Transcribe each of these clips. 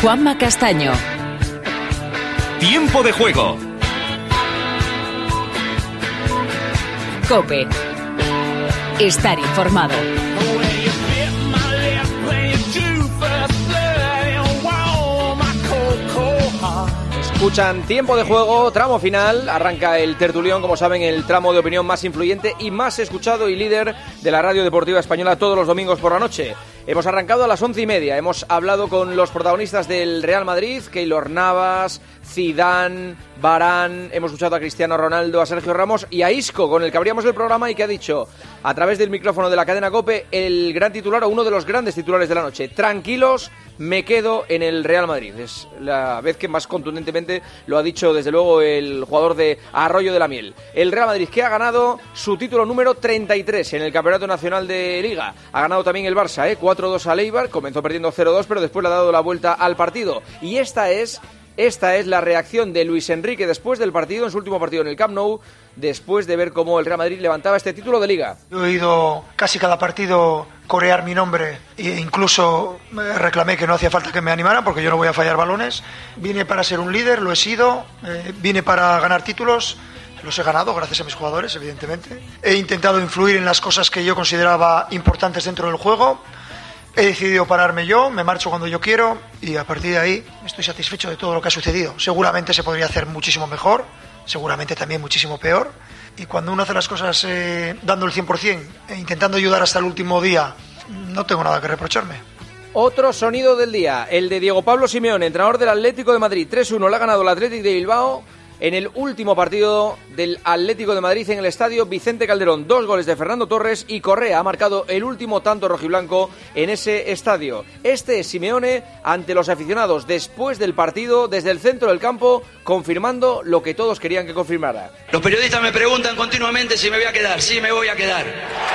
Juanma Castaño. Tiempo de juego. COPE. Estar informado. Escuchan Tiempo de Juego, tramo final. Arranca el tertulión, como saben, el tramo de opinión más influyente y más escuchado y líder de la radio deportiva española todos los domingos por la noche. Hemos arrancado a las 11:30. Hemos hablado con los protagonistas del Real Madrid, Keylor Navas, Zidane, Varane. Hemos escuchado a Cristiano Ronaldo, a Sergio Ramos y a Isco, con el que abríamos el programa y que ha dicho a través del micrófono de la cadena COPE el gran titular o uno de los grandes titulares de la noche. Tranquilos, me quedo en el Real Madrid. Es la vez que más contundentemente lo ha dicho desde luego el jugador de Arroyo de la Miel. El Real Madrid, que ha ganado su título número 33 en el Campeonato Nacional de Liga. Ha ganado también el Barça, 4-2 al Eibar. Comenzó perdiendo 0-2, pero después le ha dado la vuelta al partido. Y esta es la reacción de Luis Enrique después del partido, en su último partido en el Camp Nou, después de ver cómo el Real Madrid levantaba este título de Liga. He oído casi cada partido corear mi nombre e incluso reclamé que no hacía falta que me animaran porque yo no voy a fallar balones. Vine para ser un líder, lo he sido, vine para ganar títulos. Los he ganado gracias a mis jugadores, evidentemente. He intentado influir en las cosas que yo consideraba importantes dentro del juego. He decidido pararme yo, me marcho cuando yo quiero y a partir de ahí estoy satisfecho de todo lo que ha sucedido. Seguramente se podría hacer muchísimo mejor, seguramente también muchísimo peor. Y cuando uno hace las cosas dando el 100% e intentando ayudar hasta el último día, no tengo nada que reprocharme. Otro sonido del día, el de Diego Pablo Simeone, entrenador del Atlético de Madrid. 3-1 le ha ganado el Athletic de Bilbao en el último partido del Atlético de Madrid en el estadio Vicente Calderón. 2 goles de Fernando Torres y Correa ha marcado el último tanto rojiblanco en ese estadio. Este es Simeone ante los aficionados después del partido, desde el centro del campo, confirmando lo que todos querían que confirmara. Los periodistas me preguntan continuamente si me voy a quedar. Sí, me voy a quedar.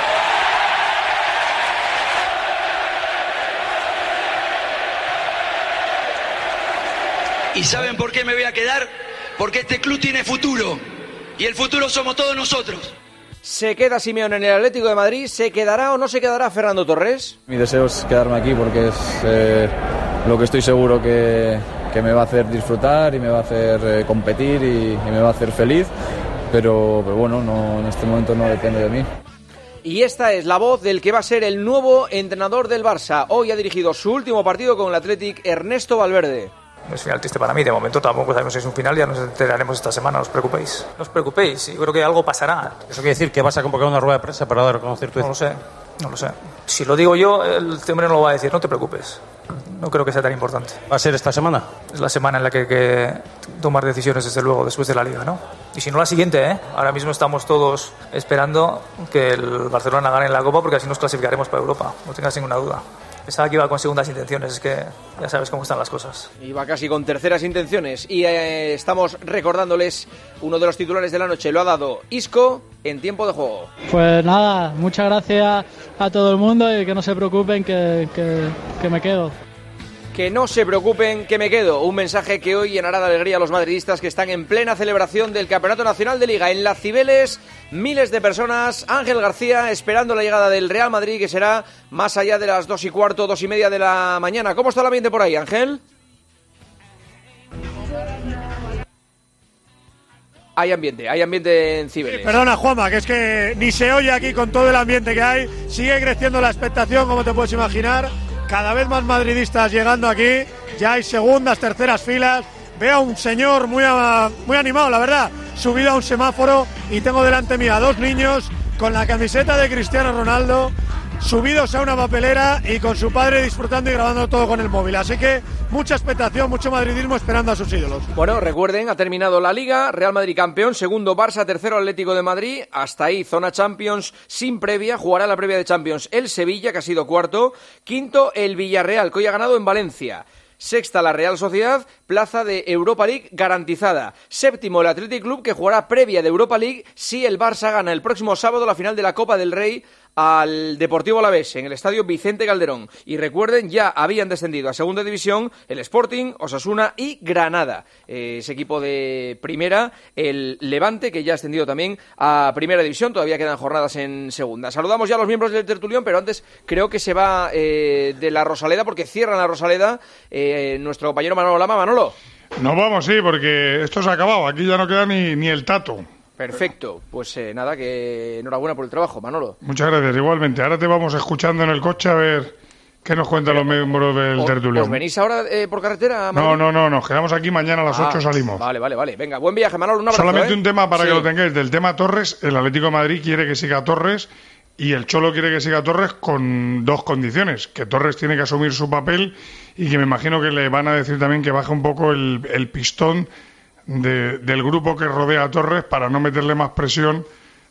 ¿Y saben por qué me voy a quedar? Porque este club tiene futuro, y el futuro somos todos nosotros. ¿Se queda Simeone en el Atlético de Madrid? ¿Se quedará o no se quedará Fernando Torres? Mi deseo es quedarme aquí porque es lo que estoy seguro que me va a hacer disfrutar y me va a hacer competir y me va a hacer feliz, pero bueno, no, en este momento no depende de mí. Y esta es la voz del que va a ser el nuevo entrenador del Barça. Hoy ha dirigido su último partido con el Athletic, Ernesto Valverde. Es final triste para mí, de momento tampoco sabemos si es un final, ya nos enteraremos esta semana, no os preocupéis. No os preocupéis, yo creo que algo pasará. ¿Eso quiere decir que vas a convocar una rueda de prensa para dar a reconocer tu... No lo sé. Si lo digo yo, el hombre no lo va a decir, no te preocupes. No creo que sea tan importante. ¿Va a ser esta semana? Es la semana en la que hay que tomar decisiones, desde luego, después de la Liga, ¿no? Y si no, la siguiente, Ahora mismo estamos todos esperando que el Barcelona gane la Copa porque así nos clasificaremos para Europa, no tengas ninguna duda. Pensaba que iba con segundas intenciones, es que ya sabes cómo están las cosas. Iba casi con terceras intenciones y estamos recordándoles uno de los titulares de la noche. Lo ha dado Isco en Tiempo de Juego. Pues nada, muchas gracias a todo el mundo y que no se preocupen que me quedo. Que no se preocupen, que me quedo. Un mensaje que hoy llenará de alegría a los madridistas que están en plena celebración del Campeonato Nacional de Liga. En Las Cibeles, miles de personas. Ángel García esperando la llegada del Real Madrid, que será más allá de las 2:15, 2:30 de la mañana. ¿Cómo está el ambiente por ahí, Ángel? Hay ambiente en Cibeles. Sí, perdona, Juanma, que es que ni se oye aquí con todo el ambiente que hay. Sigue creciendo la expectación, como te puedes imaginar. Cada vez más madridistas llegando aquí, ya hay segundas, terceras filas. Veo a un señor muy animado, la verdad, subido a un semáforo y tengo delante mía a 2 niños con la camiseta de Cristiano Ronaldo, subidos a una papelera y con su padre disfrutando y grabando todo con el móvil. Así que mucha expectación, mucho madridismo esperando a sus ídolos. Bueno, recuerden, ha terminado la Liga, Real Madrid campeón, segundo Barça, tercero Atlético de Madrid, hasta ahí zona Champions sin previa, jugará la previa de Champions el Sevilla, que ha sido cuarto, quinto el Villarreal, que hoy ha ganado en Valencia. Sexta la Real Sociedad, plaza de Europa League garantizada. Séptimo el Athletic Club, que jugará previa de Europa League si el Barça gana el próximo sábado la final de la Copa del Rey al Deportivo Alavés en el estadio Vicente Calderón. Y recuerden, ya habían descendido a segunda división el Sporting, Osasuna y Granada. Ese equipo de primera, el Levante, que ya ha ascendido también a primera división. Todavía quedan jornadas en segunda. Saludamos ya a los miembros del tertulión, pero antes creo que se va de la Rosaleda, porque cierran la Rosaleda nuestro compañero Manolo Lama. Manolo. Nos vamos, sí, porque esto se ha acabado. Aquí ya no queda ni el tato. Perfecto, pues nada, que enhorabuena por el trabajo, Manolo. Muchas gracias, igualmente. Ahora te vamos escuchando en el coche a ver qué nos cuentan los miembros del tertulión. ¿Os venís ahora por carretera, Manolo? No, nos quedamos aquí, mañana a las 8 salimos. Vale. Venga, buen viaje, Manolo, un abrazo. Solamente un tema para que lo tengáis. Del tema Torres, el Atlético de Madrid quiere que siga Torres y el Cholo quiere que siga Torres con dos condiciones. Que Torres tiene que asumir su papel y que me imagino que le van a decir también que baje un poco el pistón del grupo que rodea a Torres para no meterle más presión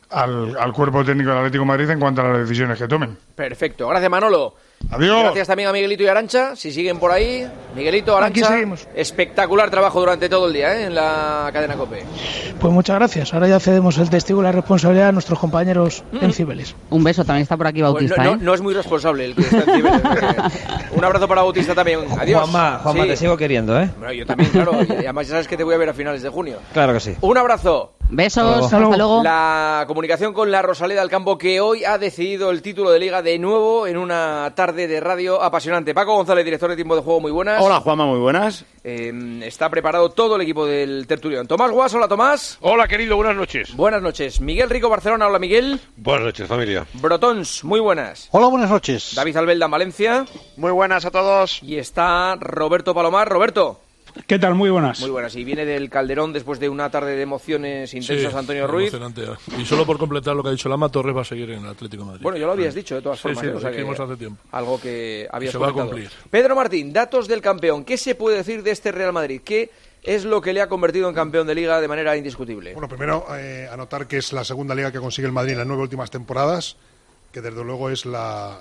al cuerpo técnico del Atlético de Madrid en cuanto a las decisiones que tomen. Perfecto, gracias Manolo. Adiós. Gracias también a Miguelito y Arantxa, si siguen por ahí. Miguelito, Arantxa, aquí seguimos. Espectacular trabajo durante todo el día en la cadena COPE. Pues muchas gracias, ahora ya cedemos el testigo y la responsabilidad a nuestros compañeros en Cibeles. Un beso, también está por aquí Bautista. Pues no es muy responsable el que está en Cibeles. Un abrazo para Bautista también, adiós. Juanma, te sigo queriendo, ¿eh? Bueno, yo también, claro, y además ya sabes que te voy a ver a finales de junio. Claro que sí. Un abrazo. Besos, hasta luego. La comunicación con la Rosaleda del Campo, que hoy ha decidido el título de Liga de nuevo en una tarde de radio apasionante. Paco González, director de Tiempo de Juego, muy buenas. Hola, Juanma, muy buenas. Está preparado todo el equipo del tertulión. Tomás Guas, hola Tomás. Hola, querido, buenas noches. Buenas noches. Miguel Rico, Barcelona, hola Miguel. Buenas noches, familia. Brotons, muy buenas. Hola, buenas noches. David Albelda, en Valencia. Muy buenas a todos. Y está Roberto Palomar. Roberto. ¿Qué tal? Muy buenas. Muy buenas. Y viene del Calderón después de una tarde de emociones intensas, Antonio Ruiz. Y solo por completar lo que ha dicho Lama, Torres va a seguir en el Atlético de Madrid. Bueno, ya lo habías dicho de todas formas. Sí, o sea lo dijimos hace tiempo. Algo que habías comentado. Se va a cumplir. Pedro Martín, datos del campeón. ¿Qué se puede decir de este Real Madrid? ¿Qué es lo que le ha convertido en campeón de Liga de manera indiscutible? Bueno, primero, anotar que es la segunda Liga que consigue el Madrid en las 9 últimas temporadas, que desde luego es la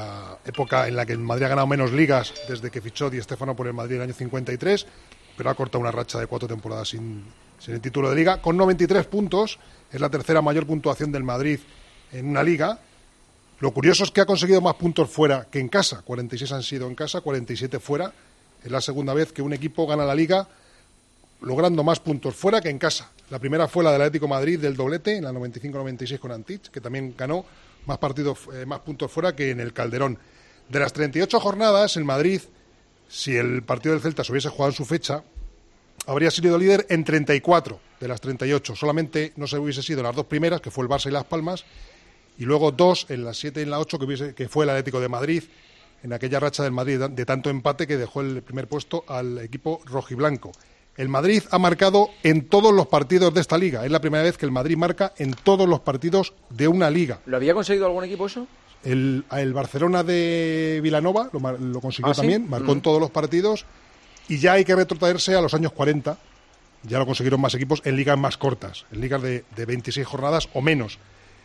época en la que el Madrid ha ganado menos ligas desde que fichó Di Stéfano por el Madrid en el año 53, pero ha cortado una racha de 4 temporadas sin el título de Liga. Con 93 puntos, es la tercera mayor puntuación del Madrid en una Liga. Lo curioso es que ha conseguido más puntos fuera que en casa. 46 han sido en casa, 47 fuera. Es la segunda vez que un equipo gana la Liga logrando más puntos fuera que en casa. La primera fue la del Atlético de Madrid del doblete, en la 95-96 con Antich, que también ganó más puntos fuera que en el Calderón. De las 38 jornadas, el Madrid, si el partido del Celta se hubiese jugado en su fecha, habría sido líder en 34 de las 38. Solamente no se hubiese sido en las dos primeras, que fue el Barça y Las Palmas, y luego 2 en las 7 y en la 8, que fue el Atlético de Madrid, en aquella racha del Madrid de tanto empate que dejó el primer puesto al equipo rojiblanco. El Madrid ha marcado en todos los partidos de esta Liga. Es la primera vez que el Madrid marca en todos los partidos de una Liga. ¿Lo había conseguido algún equipo eso? El Barcelona de Vilanova lo consiguió también, marcó en todos los partidos, y ya hay que retrotraerse a los años 40, ya lo consiguieron más equipos en ligas más cortas, en ligas de 26 jornadas o menos.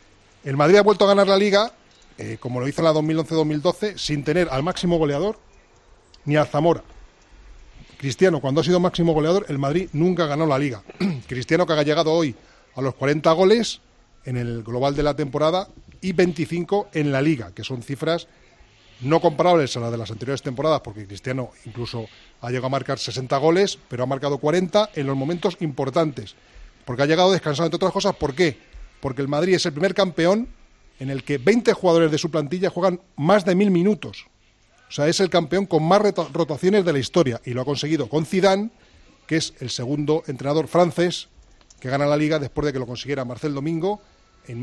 El Madrid ha vuelto a ganar la Liga, como lo hizo en la 2011-2012, sin tener al máximo goleador ni al Zamora. Cristiano, cuando ha sido máximo goleador, el Madrid nunca ganó la Liga. Cristiano, que ha llegado hoy a los 40 goles en el global de la temporada y 25 en la Liga, que son cifras no comparables a las de las anteriores temporadas, porque Cristiano incluso ha llegado a marcar 60 goles, pero ha marcado 40 en los momentos importantes, porque ha llegado descansado, entre otras cosas. ¿Por qué? Porque el Madrid es el primer campeón en el que 20 jugadores de su plantilla juegan más de 1000 minutos. O sea, es el campeón con más rotaciones de la historia, y lo ha conseguido con Zidane, que es el segundo entrenador francés que gana la Liga después de que lo consiguiera Marcel Domingo en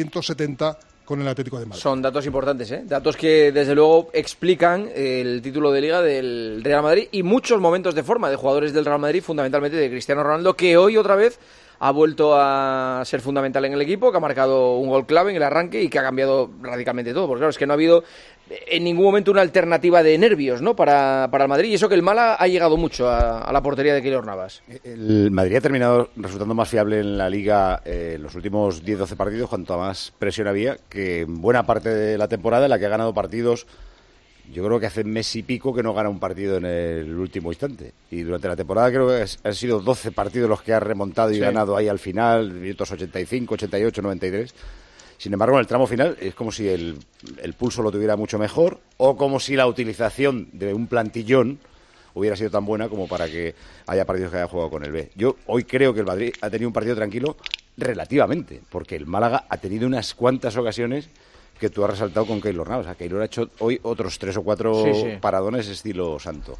1970 con el Atlético de Madrid. Son datos importantes, ¿eh? Datos que desde luego explican el título de Liga del Real Madrid y muchos momentos de forma de jugadores del Real Madrid, fundamentalmente de Cristiano Ronaldo, que hoy otra vez ha vuelto a ser fundamental en el equipo, que ha marcado un gol clave en el arranque y que ha cambiado radicalmente todo, porque claro, es que no ha habido en ningún momento una alternativa de nervios, ¿no?, para el Madrid, y eso que el Málaga ha llegado mucho a la portería de Keylor Navas. El Madrid ha terminado resultando más fiable en la Liga en los últimos 10-12 partidos, cuanto más presión había, que en buena parte de la temporada en la que ha ganado partidos. Yo creo que hace mes y pico que no gana un partido en el último instante. Y durante la temporada creo que han sido 12 partidos los que ha remontado y ganado ahí al final, minutos 85, 88, 93. Sin embargo, en el tramo final es como si el pulso lo tuviera mucho mejor o como si la utilización de un plantillón hubiera sido tan buena como para que haya partidos que haya jugado con el B. Yo hoy creo que el Madrid ha tenido un partido tranquilo relativamente, porque el Málaga ha tenido unas cuantas ocasiones que tú has resaltado con Keylor Navas. O sea, Keylor ha hecho hoy otros 3 o 4 paradones estilo santo.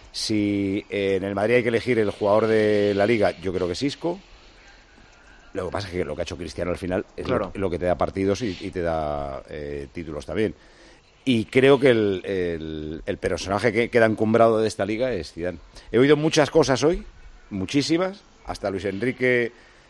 Si en el Madrid hay que elegir el jugador de la Liga, yo creo que es Isco. Lo que pasa es que lo que ha hecho Cristiano al final es lo que te da partidos y te da títulos también. Y creo que el personaje que queda encumbrado de esta liga es Zidane. He oído muchas cosas hoy, muchísimas, hasta Luis Enrique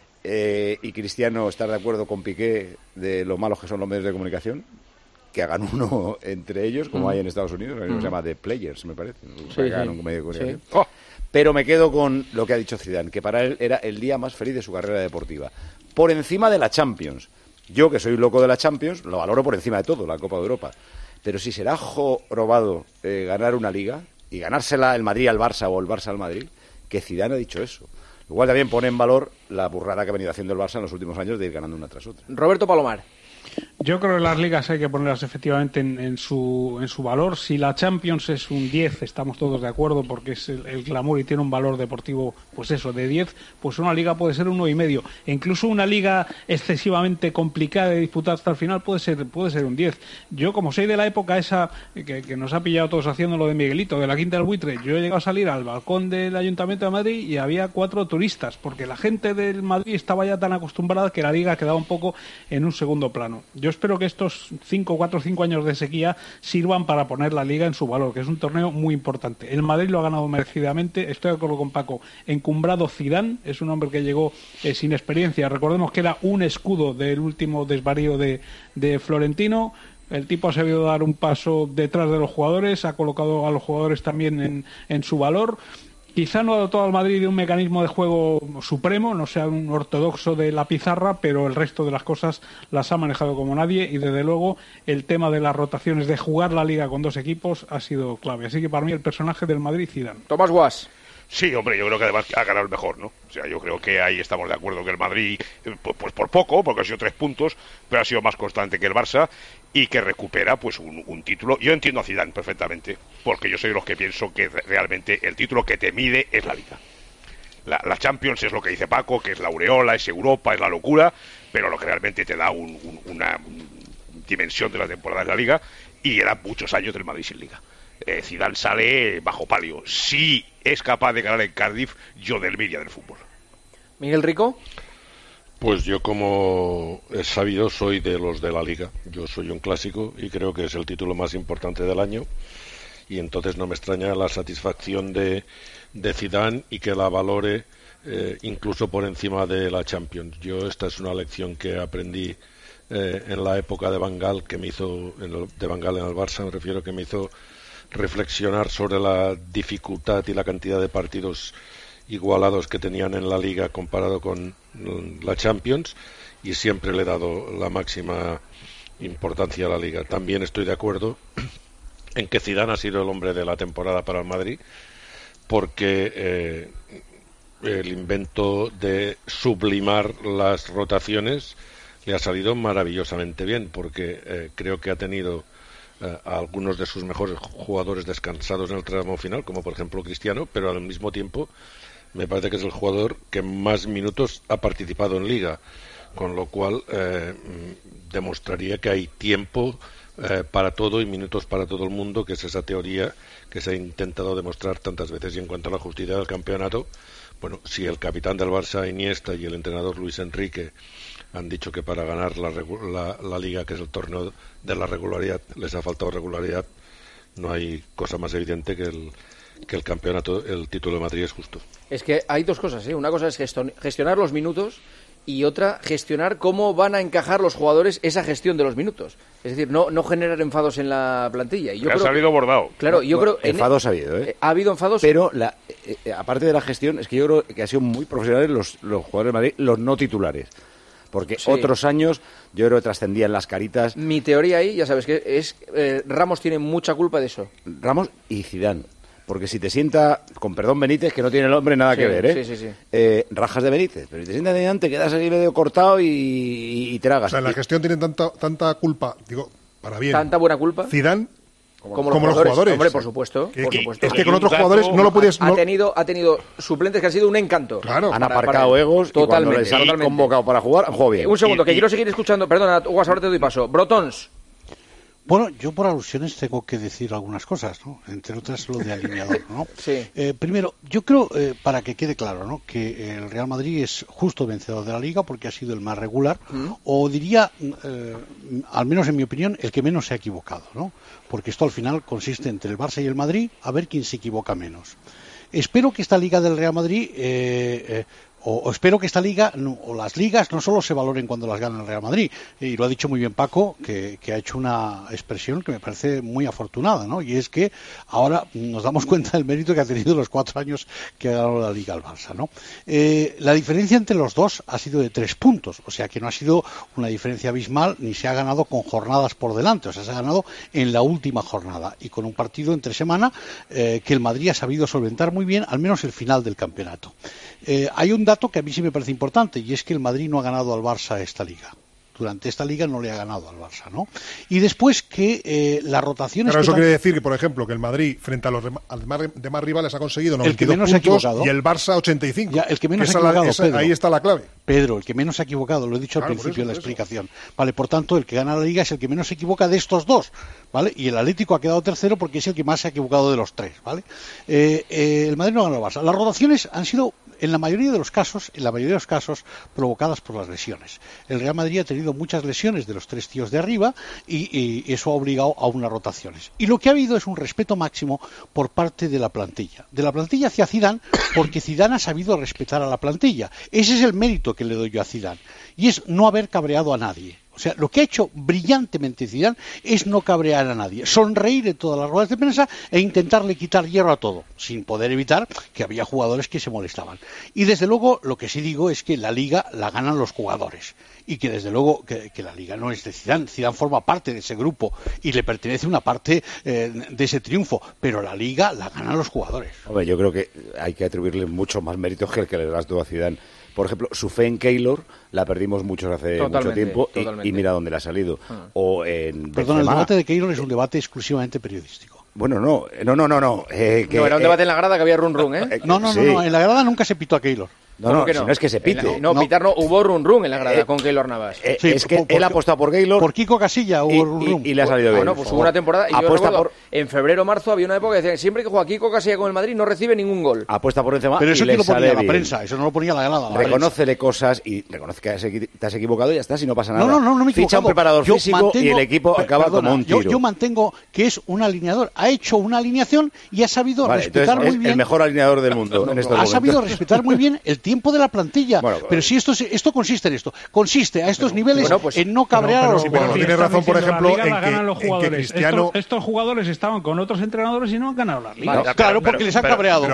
y Cristiano estar de acuerdo con Piqué de lo malos que son los medios de comunicación, que hagan uno entre ellos, como hay en Estados Unidos, se llama The Players, me parece. Que hagan un medio de comunicación. Oh. Pero me quedo con lo que ha dicho Zidane, que para él era el día más feliz de su carrera deportiva. Por encima de la Champions. Yo, que soy loco de la Champions, lo valoro por encima de todo, la Copa de Europa. Pero si será jorobado ganar una liga y ganársela el Madrid al Barça o el Barça al Madrid, que Zidane ha dicho eso. Igual también pone en valor la burrada que ha venido haciendo el Barça en los últimos años de ir ganando una tras otra. Roberto Palomar. Yo creo que las ligas hay que ponerlas efectivamente en su valor. Si la Champions es un 10, estamos todos de acuerdo, porque es el glamour y tiene un valor deportivo, pues eso, de 10, pues una liga puede ser un 9,5. E incluso una liga excesivamente complicada de disputar hasta el final puede ser un 10. Yo, como soy de la época esa que nos ha pillado todos haciendo lo de Miguelito, de la Quinta del Buitre, yo he llegado a salir al balcón del Ayuntamiento de Madrid y había 4 turistas, porque la gente del Madrid estaba ya tan acostumbrada que la liga quedaba un poco en un segundo plano. Yo espero que estos 4 o 5 años de sequía sirvan para poner la Liga en su valor, que es un torneo muy importante. El Madrid lo ha ganado merecidamente, estoy de acuerdo con Paco. Encumbrado Zidane, es un hombre que llegó sin experiencia. Recordemos que era un escudo del último desvarío de Florentino. El tipo ha sabido dar un paso detrás de los jugadores, ha colocado a los jugadores también en su valor. Quizá no ha dotado al Madrid de un mecanismo de juego supremo, no sea un ortodoxo de la pizarra, pero el resto de las cosas las ha manejado como nadie y desde luego el tema de las rotaciones, de jugar la Liga con 2 equipos ha sido clave. Así que para mí el personaje del Madrid, Zidane. Tomás Guas. Sí, hombre, yo creo que además ha ganado el mejor, ¿no? O sea, yo creo que ahí estamos de acuerdo que el Madrid, pues por poco, porque ha sido 3 puntos, pero ha sido más constante que el Barça y que recupera pues un título. Yo entiendo a Zidane perfectamente, porque yo soy de los que pienso que realmente el título que te mide es la Liga. La Champions es lo que dice Paco, que es la aureola, es Europa, es la locura, pero lo que realmente te da una dimensión de la temporada de la Liga, y eran muchos años del Madrid sin Liga. Zidane sale bajo palio. Si es capaz de ganar en Cardiff, yo del Miria del fútbol. Miguel Rico. Pues yo, como es sabido, soy de los de la Liga. Yo soy un clásico y creo que es el título más importante del año. Y entonces no me extraña la satisfacción de Zidane y que la valore incluso por encima de la Champions. Yo, esta es una lección que aprendí en la época de Van Gaal, de Van Gaal en el Barça, me refiero, que me hizo reflexionar sobre la dificultad y la cantidad de partidos igualados que tenían en la Liga comparado con la Champions, y siempre le he dado la máxima importancia a la Liga. También estoy de acuerdo en que Zidane ha sido el hombre de la temporada para el Madrid, porque el invento de sublimar las rotaciones le ha salido maravillosamente bien, porque creo que ha tenido a algunos de sus mejores jugadores descansados en el tramo final, como por ejemplo Cristiano, pero al mismo tiempo me parece que es el jugador que más minutos ha participado en Liga, con lo cual demostraría que hay tiempo para todo y minutos para todo el mundo, que es esa teoría que se ha intentado demostrar tantas veces. Y en cuanto a la justicia del campeonato, bueno, si el capitán del Barça, Iniesta, y el entrenador Luis Enrique han dicho que para ganar la Liga, que es el torneo de la regularidad, les ha faltado regularidad, no hay cosa más evidente que el campeonato, el título de Madrid es justo. Es que hay 2 cosas, ¿eh? Una cosa es gestionar los minutos y otra, gestionar cómo van a encajar los jugadores esa gestión de los minutos. Es decir, no generar enfados en la plantilla. Y yo ha salido bordado. Claro, yo creo... Enfados ha habido, ¿eh? Ha habido enfados. Pero, aparte de la gestión, es que yo creo que han sido muy profesionales los jugadores de Madrid, los no titulares. Porque sí, otros años yo creo que trascendían las caritas. Mi teoría ahí, ya sabes, que es Ramos tiene mucha culpa de eso. Ramos y Zidane. porque si te sienta, con perdón Benítez, que no tiene el hombre nada que ver, Sí, sí, sí. Rajas de Benítez, pero si te sientas de delante, quedas ahí medio cortado y tragas. O sea, en la gestión tienen tanta culpa, digo, para bien. ¿Tanta buena culpa? Zidane, como los jugadores. Hombre, por supuesto. Es que con otros jugadores no lo puedes... Ha tenido suplentes que han sido un encanto. Claro. Han aparcado egos totalmente, y cuando les han convocado para jugar, han jugado bien. Un segundo, que quiero seguir escuchando. Perdona, Hugo, ahora te doy paso. Brotons. Bueno, yo por alusiones tengo que decir algunas cosas, ¿no? Entre otras lo de alineador, ¿no? Sí. Primero, yo creo, para que quede claro, ¿no?, que el Real Madrid es justo vencedor de la Liga porque ha sido el más regular, o diría, al menos en mi opinión, el que menos se ha equivocado, ¿no? Porque esto al final consiste entre el Barça y el Madrid a ver quién se equivoca menos. Espero que esta Liga del Real Madrid... O espero que esta liga, o las ligas, no solo se valoren cuando las gana el Real Madrid. Y lo ha dicho muy bien Paco, que ha hecho una expresión que me parece muy afortunada, ¿no? Y es que ahora nos damos cuenta del mérito que ha tenido los 4 años que ha ganado la Liga al Barça, ¿no? La diferencia entre los dos ha sido de 3 puntos, o sea que no ha sido una diferencia abismal, ni se ha ganado con jornadas por delante, o sea, se ha ganado en la última jornada y con un partido entre semana que el Madrid ha sabido solventar muy bien, al menos el final del campeonato. Hay un dato que a mí sí me parece importante, y es que el Madrid no ha ganado al Barça esta Liga. Durante esta Liga no le ha ganado al Barça, ¿no? Y después que las rotaciones... Pero eso quiere decir que, por ejemplo, que el Madrid, frente a los demás rivales, ha conseguido 92 puntos y el Barça 85. Ya, el que menos se ha equivocado, Pedro. Ahí está la clave. Pedro, el que menos se ha equivocado, lo he dicho al principio de la explicación. Vale, por tanto, el que gana la Liga es el que menos se equivoca de estos dos, ¿vale? Y el Atlético ha quedado tercero porque es el que más se ha equivocado de los 3, ¿vale? El Madrid no ha ganado al Barça. Las rotaciones han sido... En la mayoría de los casos, provocadas por las lesiones. El Real Madrid ha tenido muchas lesiones de los 3 tíos de arriba y eso ha obligado a unas rotaciones. Y lo que ha habido es un respeto máximo por parte de la plantilla. De la plantilla hacia Zidane, porque Zidane ha sabido respetar a la plantilla. Ese es el mérito que le doy yo a Zidane. Y es no haber cabreado a nadie. O sea, lo que ha hecho brillantemente Zidane es no cabrear a nadie, sonreír en todas las ruedas de prensa e intentarle quitar hierro a todo, sin poder evitar que había jugadores que se molestaban. Y desde luego, lo que sí digo es que la Liga la ganan los jugadores. Y que desde luego que la Liga no es de Zidane. Zidane forma parte de ese grupo y le pertenece una parte de ese triunfo, pero la Liga la ganan los jugadores. Hombre, yo creo que hay que atribuirle mucho más méritos que el que le das tú a Zidane. Por ejemplo, su fe en Keylor la perdimos muchos hace mucho tiempo y mira dónde le ha salido. O en Perdón, el debate de Keylor es un debate exclusivamente periodístico. Bueno, no. No, era un debate en la grada que había run, ¿eh? No, en la grada nunca se pitó a Keylor. No, si no es que se pite. Pitar no, hubo run en la grada con Keylor Navas. Sí, es que él ha apostado por Keylor. Por Kiko Casilla hubo run. Y le ha salido bien. Bueno, pues hubo una temporada. Y yo recuerdo, en febrero o marzo había una época que decían siempre que juega Kiko Casilla con el Madrid no recibe ningún gol. Apuesta por encima. Pero eso y que le lo ponía sale la bien. prensa, eso no lo ponía la grada. Reconócele cosas y reconoce que te has equivocado y ya está, si no pasa nada. No me he equivocado. Ficha un preparador físico y el equipo acaba como un tiro. Yo mantengo que es un alineador. Ha hecho una alineación y ha sabido respetar muy bien. Es el mejor alineador del mundo en estos momentos. Ha sabido respetar muy bien el tiempo de la plantilla. Pero si esto consiste en esto. Consiste a estos niveles en no cabrear a los jugadores. Tiene razón, por ejemplo, en que Cristiano... Estos jugadores estaban con otros entrenadores y no han ganado la Liga. Claro, porque les han cabreado.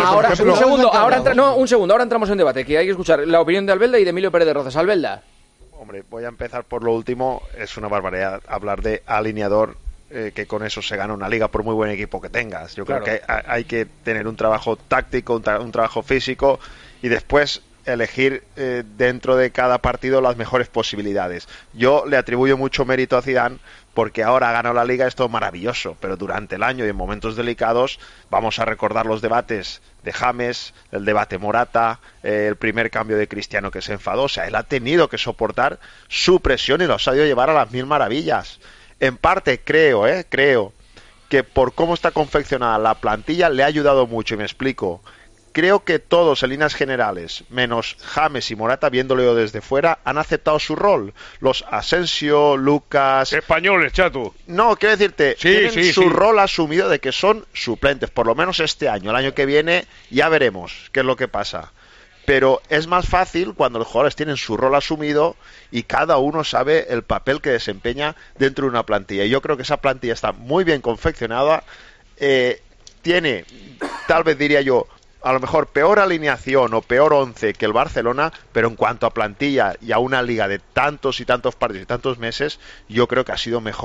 Un segundo, ahora entramos en debate, que hay que escuchar la opinión de Albelda y de Emilio Pérez de Rozas. Albelda. Hombre, voy a empezar por lo último. Es una barbaridad hablar de alineador, que con eso se gana una liga por muy buen equipo que tengas. Yo creo que hay que tener un trabajo táctico, un trabajo físico y después elegir dentro de cada partido las mejores posibilidades. Yo le atribuyo mucho mérito a Zidane porque ahora ha ganado la Liga, es todo maravilloso, pero durante el año y en momentos delicados vamos a recordar los debates de James, el debate Morata, el primer cambio de Cristiano que se enfadó. O sea, él ha tenido que soportar su presión y lo ha sabido llevar a las mil maravillas. En parte creo que por cómo está confeccionada la plantilla le ha ayudado mucho, y me explico. Creo que todos, en líneas generales, menos James y Morata, viéndolo desde fuera, han aceptado su rol. Los Asensio, Lucas... Españoles, chato. No, quiero decirte, tienen su rol asumido de que son suplentes, por lo menos este año. El año que viene ya veremos qué es lo que pasa. Pero es más fácil cuando los jugadores tienen su rol asumido y cada uno sabe el papel que desempeña dentro de una plantilla. Y yo creo que esa plantilla está muy bien confeccionada. Tiene, tal vez diría yo, a lo mejor peor alineación o peor 11 que el Barcelona, pero en cuanto a plantilla y a una liga de tantos y tantos partidos y tantos meses, yo creo que ha sido mejor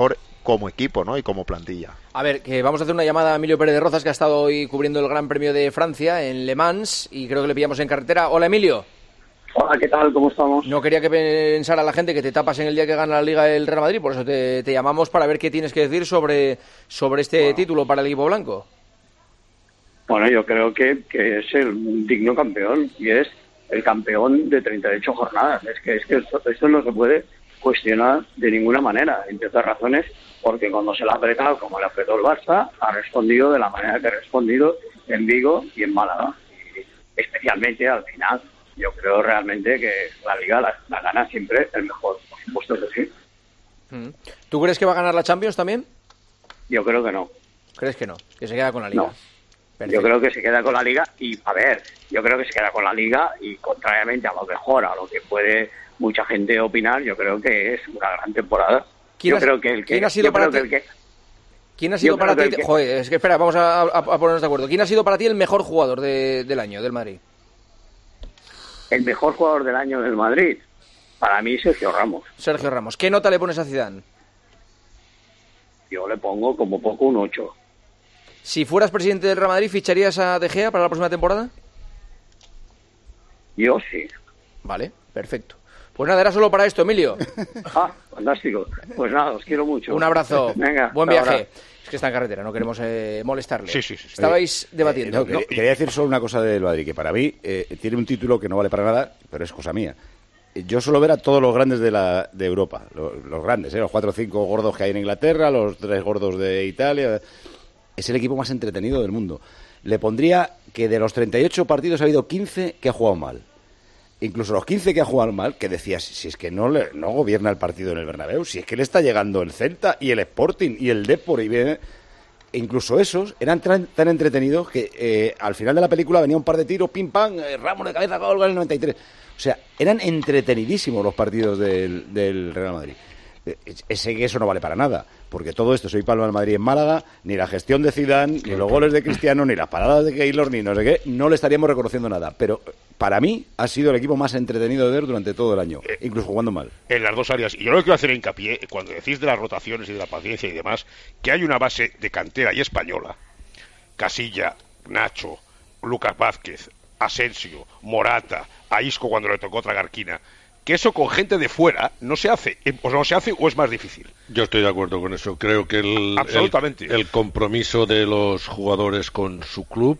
como equipo, ¿no? Y como plantilla. A ver, que vamos a hacer una llamada a Emilio Pérez de Rozas, que ha estado hoy cubriendo el Gran Premio de Francia en Le Mans, y creo que le pillamos en carretera. Hola, Emilio. Hola, ¿qué tal? ¿Cómo estamos? No quería que pensara la gente que te tapas en el día que gana la Liga el Real Madrid, por eso te llamamos para ver qué tienes que decir sobre este título para el equipo blanco. Bueno, yo creo que es un digno campeón, y es el campeón de 38 jornadas. Es que esto no se puede cuestionar de ninguna manera, entre otras razones, porque cuando se le ha apretado, como le apretó el Barça, ha respondido de la manera que ha respondido en Vigo y en Málaga. Y especialmente al final, yo creo realmente que la Liga la gana siempre el mejor, por supuesto que sí. ¿Tú crees que va a ganar la Champions también? Yo creo que no. ¿Crees que no? Que se queda con la Liga. No. Yo creo que se queda con la Liga y, a ver, yo creo que se queda con la Liga y, contrariamente a lo mejor, a lo que puede mucha gente opinar, yo creo que es una gran temporada. ¿Quién ha sido para ti? Joder, es que espera, vamos a ponernos de acuerdo. ¿Quién ha sido para ti el mejor jugador del año del Madrid? El mejor jugador del año del Madrid, para mí, Sergio Ramos. Sergio Ramos. ¿Qué nota le pones a Zidane? Yo le pongo como poco un 8. Si fueras presidente del Real Madrid, ¿ficharías a De Gea para la próxima temporada? Yo sí. Vale, perfecto. Pues nada, era solo para esto, Emilio. Fantástico. Pues nada, os quiero mucho. Un abrazo. Venga, buen viaje. Ahora. Es que está en carretera, no queremos molestarle. Sí. Estabais debatiendo. Quería decir solo una cosa del Madrid, que para mí tiene un título que no vale para nada, pero es cosa mía. Yo suelo ver a todos los grandes de Europa, los grandes, los 4 o 5 gordos que hay en Inglaterra, los 3 gordos de Italia. Es el equipo más entretenido del mundo. Le pondría que de los 38 partidos ha habido 15 que ha jugado mal. Incluso los 15 que ha jugado mal, que decías, si es que no gobierna el partido en el Bernabéu, si es que le está llegando el Celta y el Sporting y el Depor, incluso esos eran tan entretenidos que al final de la película venía un par de tiros, pim pam, Ramos de cabeza, gol en el 93. O sea, eran entretenidísimos los partidos del Real Madrid. Sé que eso no vale para nada, porque todo esto soy Palma del Madrid en Málaga, ni la gestión de Zidane, ni los goles de Cristiano, ni las paradas de Keylor, ni no sé qué, no le estaríamos reconociendo nada. Pero para mí ha sido el equipo más entretenido de ver durante todo el año, incluso jugando mal. En las dos áreas. Y yo lo que quiero hacer hincapié, cuando decís de las rotaciones y de la paciencia y demás, que hay una base de cantera y española. Casilla, Nacho, Lucas Vázquez, Asensio, Morata, a Isco cuando le tocó tragar quina. Que eso con gente de fuera no se hace o es más difícil. Yo estoy de acuerdo con eso. Creo que el compromiso de los jugadores con su club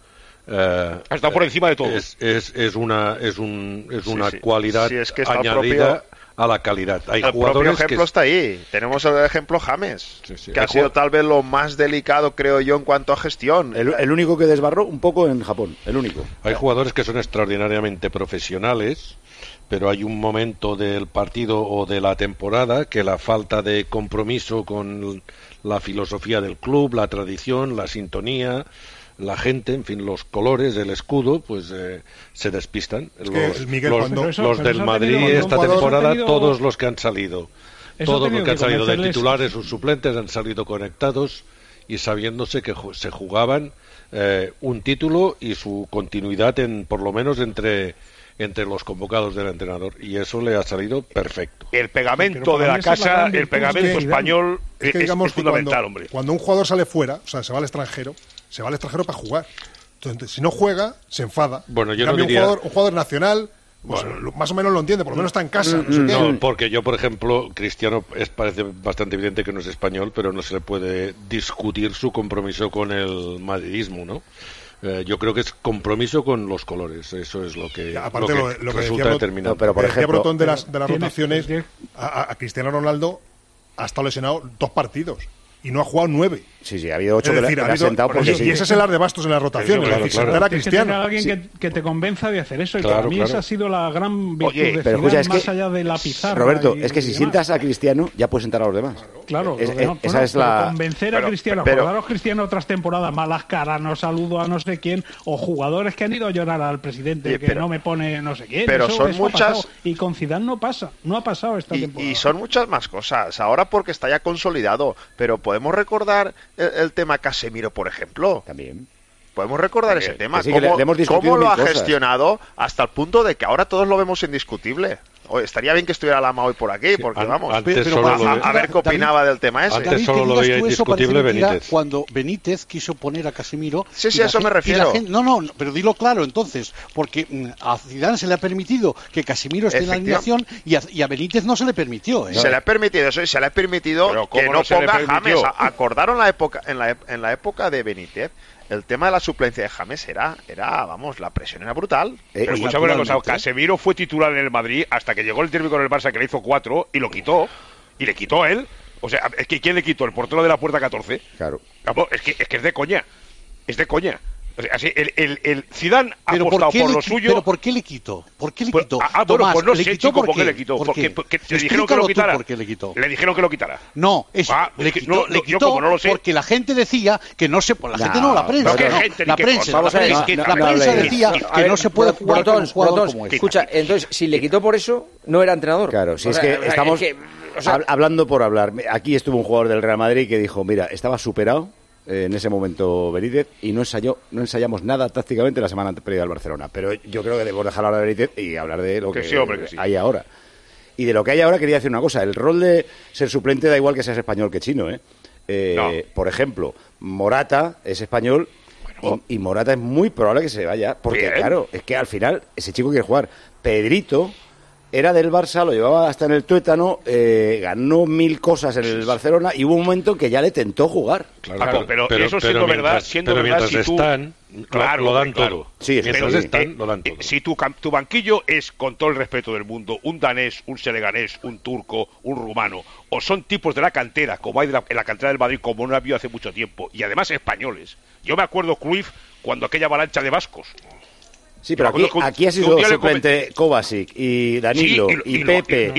está por encima de todo. Es una cualidad añadida a la calidad. Hay el jugadores propio ejemplo está ahí. Tenemos el ejemplo James, que ha sido tal vez lo más delicado, creo yo, en cuanto a gestión. El único que desbarró un poco en Japón, el único. Hay jugadores que son extraordinariamente profesionales, pero hay un momento del partido o de la temporada que la falta de compromiso con la filosofía del club, la tradición, la sintonía, la gente, en fin, los colores, el escudo, pues se despistan. Los del Madrid esta temporada, todos los que han salido, de titulares o suplentes han salido conectados y sabiéndose que se jugaban un título y su continuidad por lo menos entre los convocados del entrenador, y eso le ha salido perfecto. El pegamento de la casa, el pegamento español es fundamental, hombre. Cuando un jugador sale fuera, o sea, se va al extranjero para jugar. Entonces, si no juega, se enfada. Bueno, yo en cambio, no diría... un jugador nacional, pues, más o menos lo entiende, por lo menos está en casa. No, porque yo, por ejemplo, Cristiano parece bastante evidente que no es español, pero no se le puede discutir su compromiso con el madridismo, ¿no? Yo creo que es compromiso con los colores, eso es lo que resulta determinante. Pero por ejemplo, Brotón de las rotaciones, a Cristiano Ronaldo ha estado lesionado 2 partidos y no ha jugado 9. Sí, ha habido 8 que ha sentado porque y ese es el ar de bastos en las rotaciones, sentar a Cristiano. Alguien que te convenza de hacer eso, y para mí esa ha sido la gran virtud de Zidane, más allá de la pizarra. Roberto, es que si sientas a Cristiano, ya puedes sentar a los demás. Claro, esa es la... convencer a Cristiano, acordaros Cristiano otras temporadas, malas caras, no saludo a no sé quién, o jugadores que han ido a llorar al presidente, que no me pone no sé quién. Pero eso son muchas... Y con Zidane no ha pasado esta temporada. Y son muchas más cosas, ahora porque está ya consolidado, pero podemos recordar el tema Casemiro, por ejemplo. También. Podemos recordar ese tema, sí, cómo lo ha gestionado hasta el punto de que ahora todos lo vemos indiscutible. estaría bien que estuviera Lama hoy por aquí, porque vamos, antes a ver qué opinaba del tema ese. Antes solo lo veía indiscutible Benítez. Cuando Benítez quiso poner a Casemiro... Sí, a eso me refiero. No, pero dilo claro entonces, porque a Zidane se le ha permitido que Casemiro esté en la alineación y a Benítez no se le permitió. Se le ha permitido eso y se le ha permitido que no ponga a James. Acordaron en la época de Benítez, el tema de la suplencia de James era vamos, la presión era brutal. Pero escuchame una cosa, Casemiro fue titular en el Madrid hasta que llegó el derbi con el Barça, que le hizo 4 y lo quitó. Y le quitó a él. O sea, es que ¿quién le quitó? ¿El portero de la puerta 14? Claro. Es que es de coña. Es de coña. O sea, así, el Zidane ha apostado por lo suyo. ¿Pero por qué le quitó? ¿Por qué le quitó? Bueno, pues no sé, chico, ¿por qué le quitó? Porque le dijeron que lo quitara. ¿Por qué le quitó? Le dijeron que lo quitara. No, le quitó no lo sé. Porque la gente decía que no se... La gente no, la prensa. La prensa decía que no se puede jugar con un jugador como este. Escucha, entonces, si le quitó por eso, no era entrenador. Claro, si es que estamos hablando por hablar. Aquí estuvo un jugador del Real Madrid que dijo, mira, estaba superado en ese momento Benítez y no ensayamos nada tácticamente la semana previa al Barcelona, pero yo creo que debemos dejar hablar de Benítez y hablar de lo que hay ahora. Y de lo que hay ahora quería decir una cosa, el rol de ser suplente da igual que seas español que chino, Por ejemplo, Morata es español y Morata es muy probable que se vaya, porque claro, es que al final ese chico quiere jugar. Pedrito era del Barça, lo llevaba hasta en el tuétano, ganó 1000 cosas en el Barcelona y hubo un momento que ya le tentó jugar. Claro, pero eso siendo verdad, si tú están, lo dan todo. Sí, mientras están, lo dan todo. Si tu banquillo es, con todo el respeto del mundo, un danés, un senegalés, un turco, un rumano, o son tipos de la cantera, como hay en la cantera del Madrid, como no ha habido hace mucho tiempo, y además españoles. Yo me acuerdo Cruyff cuando aquella avalancha de vascos. Sí, pero aquí ha sido suplente Kovacic y Danilo y Pepe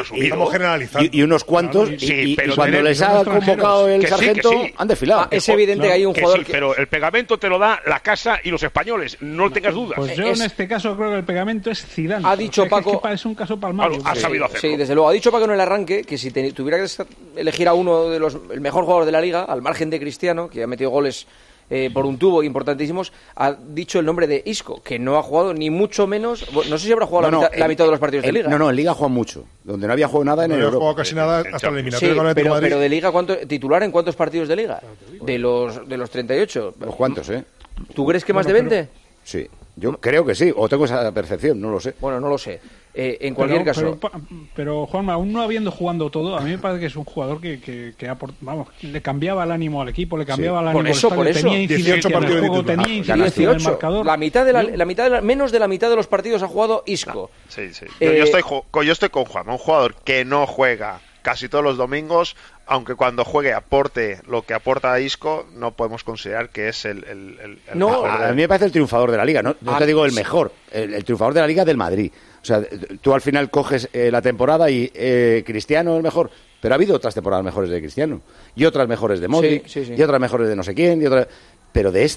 y unos cuantos y cuando les ha convocado el sargento han desfilado. Es evidente que hay un jugador pero el pegamento te lo da la casa y los españoles, no tengas dudas. Pues yo en este caso creo que el pegamento es Zidane. Ha dicho Paco, es un caso palmario. Ha sabido hacerlo. Sí, desde luego. Ha dicho Paco en el arranque que si tuviera que elegir a uno de el mejor jugador de la liga, al margen de Cristiano, que ha metido goles por un tubo importantísimos, ha dicho el nombre de Isco, que no ha jugado ni mucho menos, no sé si habrá jugado la mitad de los partidos de Liga. No, en Liga ha jugado mucho, donde no había jugado nada en Europa. No había jugado casi nada hasta la eliminatoria. Sí, pero de Liga, ¿titular en cuántos partidos de Liga? De los 38. ¿Los cuántos, ¿Tú crees que más de 20? Sí, yo creo que sí, o tengo esa percepción, no lo sé. Bueno, no lo sé. En cualquier caso. Pero Juanma, aún no habiendo jugando todo, a mí me parece que es un jugador que le cambiaba el ánimo al equipo, le cambiaba el ánimo al estadio, tenía incidencia en el juego, tenía incidencia en el marcador. Menos de la mitad de los partidos ha jugado Isco. Sí. Yo estoy con Juanma, un jugador que no juega casi todos los domingos, aunque cuando juegue aporte lo que aporta Isco, no podemos considerar que es el mejor. A mí me parece el triunfador de la Liga, no te digo el mejor, el triunfador de la Liga del Madrid. O sea, tú al final coges la temporada y Cristiano es el mejor, pero ha habido otras temporadas mejores de Cristiano y otras mejores de Modric y otras mejores de no sé quién, pero de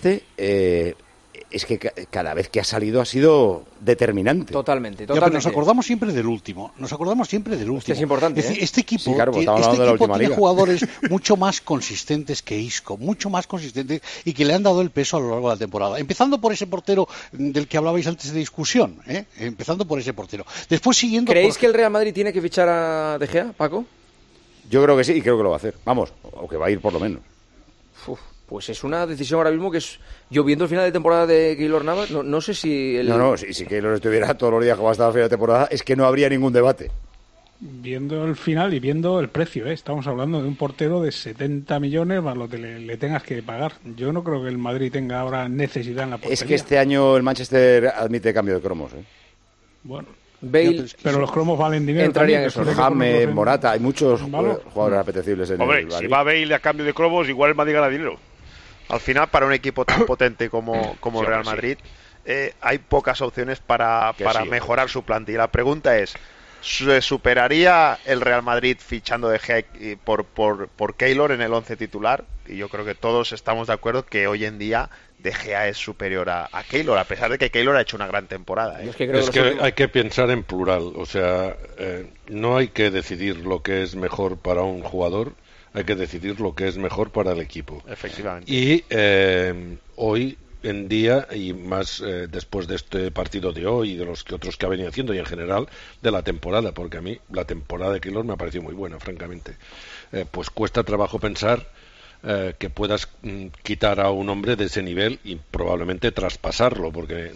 es que cada vez que ha salido ha sido determinante. Totalmente. Pero nos acordamos siempre del último. Es importante. Es decir, este equipo tiene jugadores mucho más consistentes que Isco, mucho más consistentes y que le han dado el peso a lo largo de la temporada. Empezando por ese portero del que hablabais antes de discusión, empezando por ese portero. Después siguiendo. ¿Creéis que el Real Madrid tiene que fichar a De Gea, Paco? Yo creo que sí y creo que lo va a hacer. Vamos, o que va a ir por lo menos. Pues es una decisión ahora mismo que es... Yo viendo el final de temporada de Keylor Navas, no sé si... Si Keylor estuviera todos los días como hasta el final de temporada, es que no habría ningún debate. Viendo el final y viendo el precio, estamos hablando de un portero de 70 millones más lo que le tengas que pagar. Yo no creo que el Madrid tenga ahora necesidad en la portería. Es que este año el Manchester admite cambio de cromos. Bueno... Bale, pero los cromos valen dinero. Entrarían en eso. James, Morata, hay muchos jugadores apetecibles en el Madrid. Si va Bale a cambio de cromos, igual el Madrid gana dinero. Al final, para un equipo tan potente como el Real Madrid, hay pocas opciones para mejorar su plantilla. La pregunta es, ¿se superaría el Real Madrid fichando de Gea por Keylor en el 11 titular? Y yo creo que todos estamos de acuerdo que hoy en día De Gea es superior a Keylor, a pesar de que Keylor ha hecho una gran temporada. Es que hay que pensar en plural, o sea, no hay que decidir lo que es mejor para un jugador, hay que decidir lo que es mejor para el equipo. Efectivamente. Y hoy en día, y más después de este partido de hoy y de los que otros que ha venido haciendo, y en general de la temporada, porque a mí la temporada de Keylor me ha parecido muy buena, francamente. Pues cuesta trabajo pensar que puedas quitar a un hombre de ese nivel y probablemente traspasarlo, porque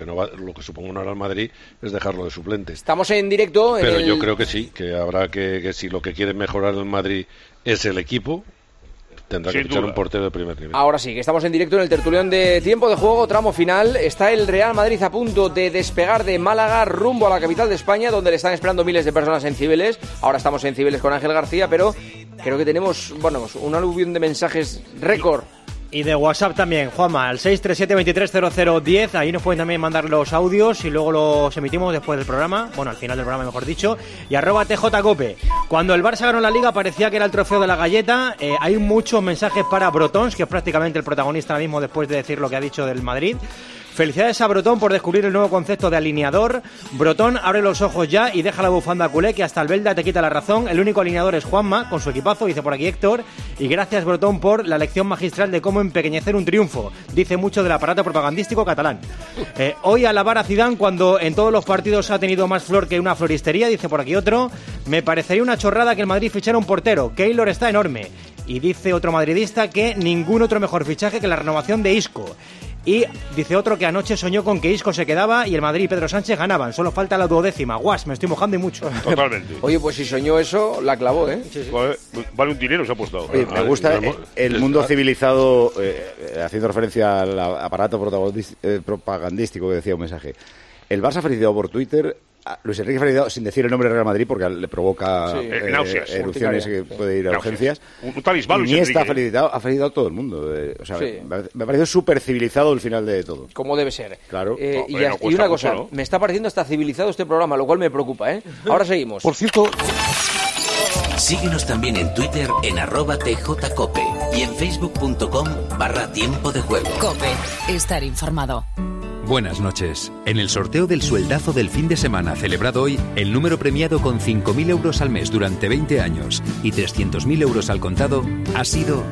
lo que supongo no hará el Madrid es dejarlo de suplente. Estamos en directo. Pero yo creo que sí, que habrá que si lo que quiere mejorar el Madrid es el equipo, tendrá que fichar un portero de primer nivel. Ahora sí, que estamos en directo en el tertulión de Tiempo de Juego, tramo final. Está el Real Madrid a punto de despegar de Málaga rumbo a la capital de España, donde le están esperando miles de personas en Cibeles. Ahora estamos en Cibeles con Ángel García, pero creo que tenemos, un aluvión de mensajes récord. Y de WhatsApp también, Juanma, al 637-230010, ahí nos pueden también mandar los audios y luego los emitimos después del programa, al final del programa mejor dicho, y @TJCope. Cuando el Barça ganó la Liga parecía que era el trofeo de la galleta, hay muchos mensajes para Brotons, que es prácticamente el protagonista ahora mismo después de decir lo que ha dicho del Madrid. Felicidades a Brotón por descubrir el nuevo concepto de alineador. Brotón, abre los ojos ya y deja la bufanda culé, que hasta el Belda te quita la razón. El único alineador es Juanma, con su equipazo, dice por aquí Héctor. Y gracias, Brotón, por la lección magistral de cómo empequeñecer un triunfo. Dice mucho del aparato propagandístico catalán. Hoy alabar a Zidane cuando en todos los partidos ha tenido más flor que una floristería, dice por aquí otro. Me parecería una chorrada que el Madrid fichara un portero. Keylor está enorme. Y dice otro madridista que ningún otro mejor fichaje que la renovación de Isco. Y dice otro que anoche soñó con que Isco se quedaba y el Madrid y Pedro Sánchez ganaban. Solo falta la 12ª. Guas, me estoy mojando y mucho. Totalmente. Oye, pues si soñó eso, la clavó, ¿eh? Sí. Vale un dinero, se ha apostado. Oye, me gusta el mundo civilizado, haciendo referencia al aparato propagandístico que decía un mensaje. El Barça ha felicitado por Twitter a Luis Enrique Felicitado sin decir el nombre de Real Madrid porque le provoca náuseas, erupciones que puede ir a urgencias. Un talismán, y Iniesta ha felicitado a todo el mundo. Me ha parecido súper civilizado el final de todo. Como debe ser. Claro. Y una cosa, ¿no? Me está pareciendo hasta civilizado este programa, lo cual me preocupa, ¿eh? Ahora seguimos. Por cierto... Síguenos también en Twitter en @TJCope y en facebook.com/Tiempo de Juego. Cope, estar informado. Buenas noches. En el sorteo del sueldazo del fin de semana celebrado hoy, el número premiado con 5.000 euros al mes durante 20 años y 300.000 euros al contado ha sido...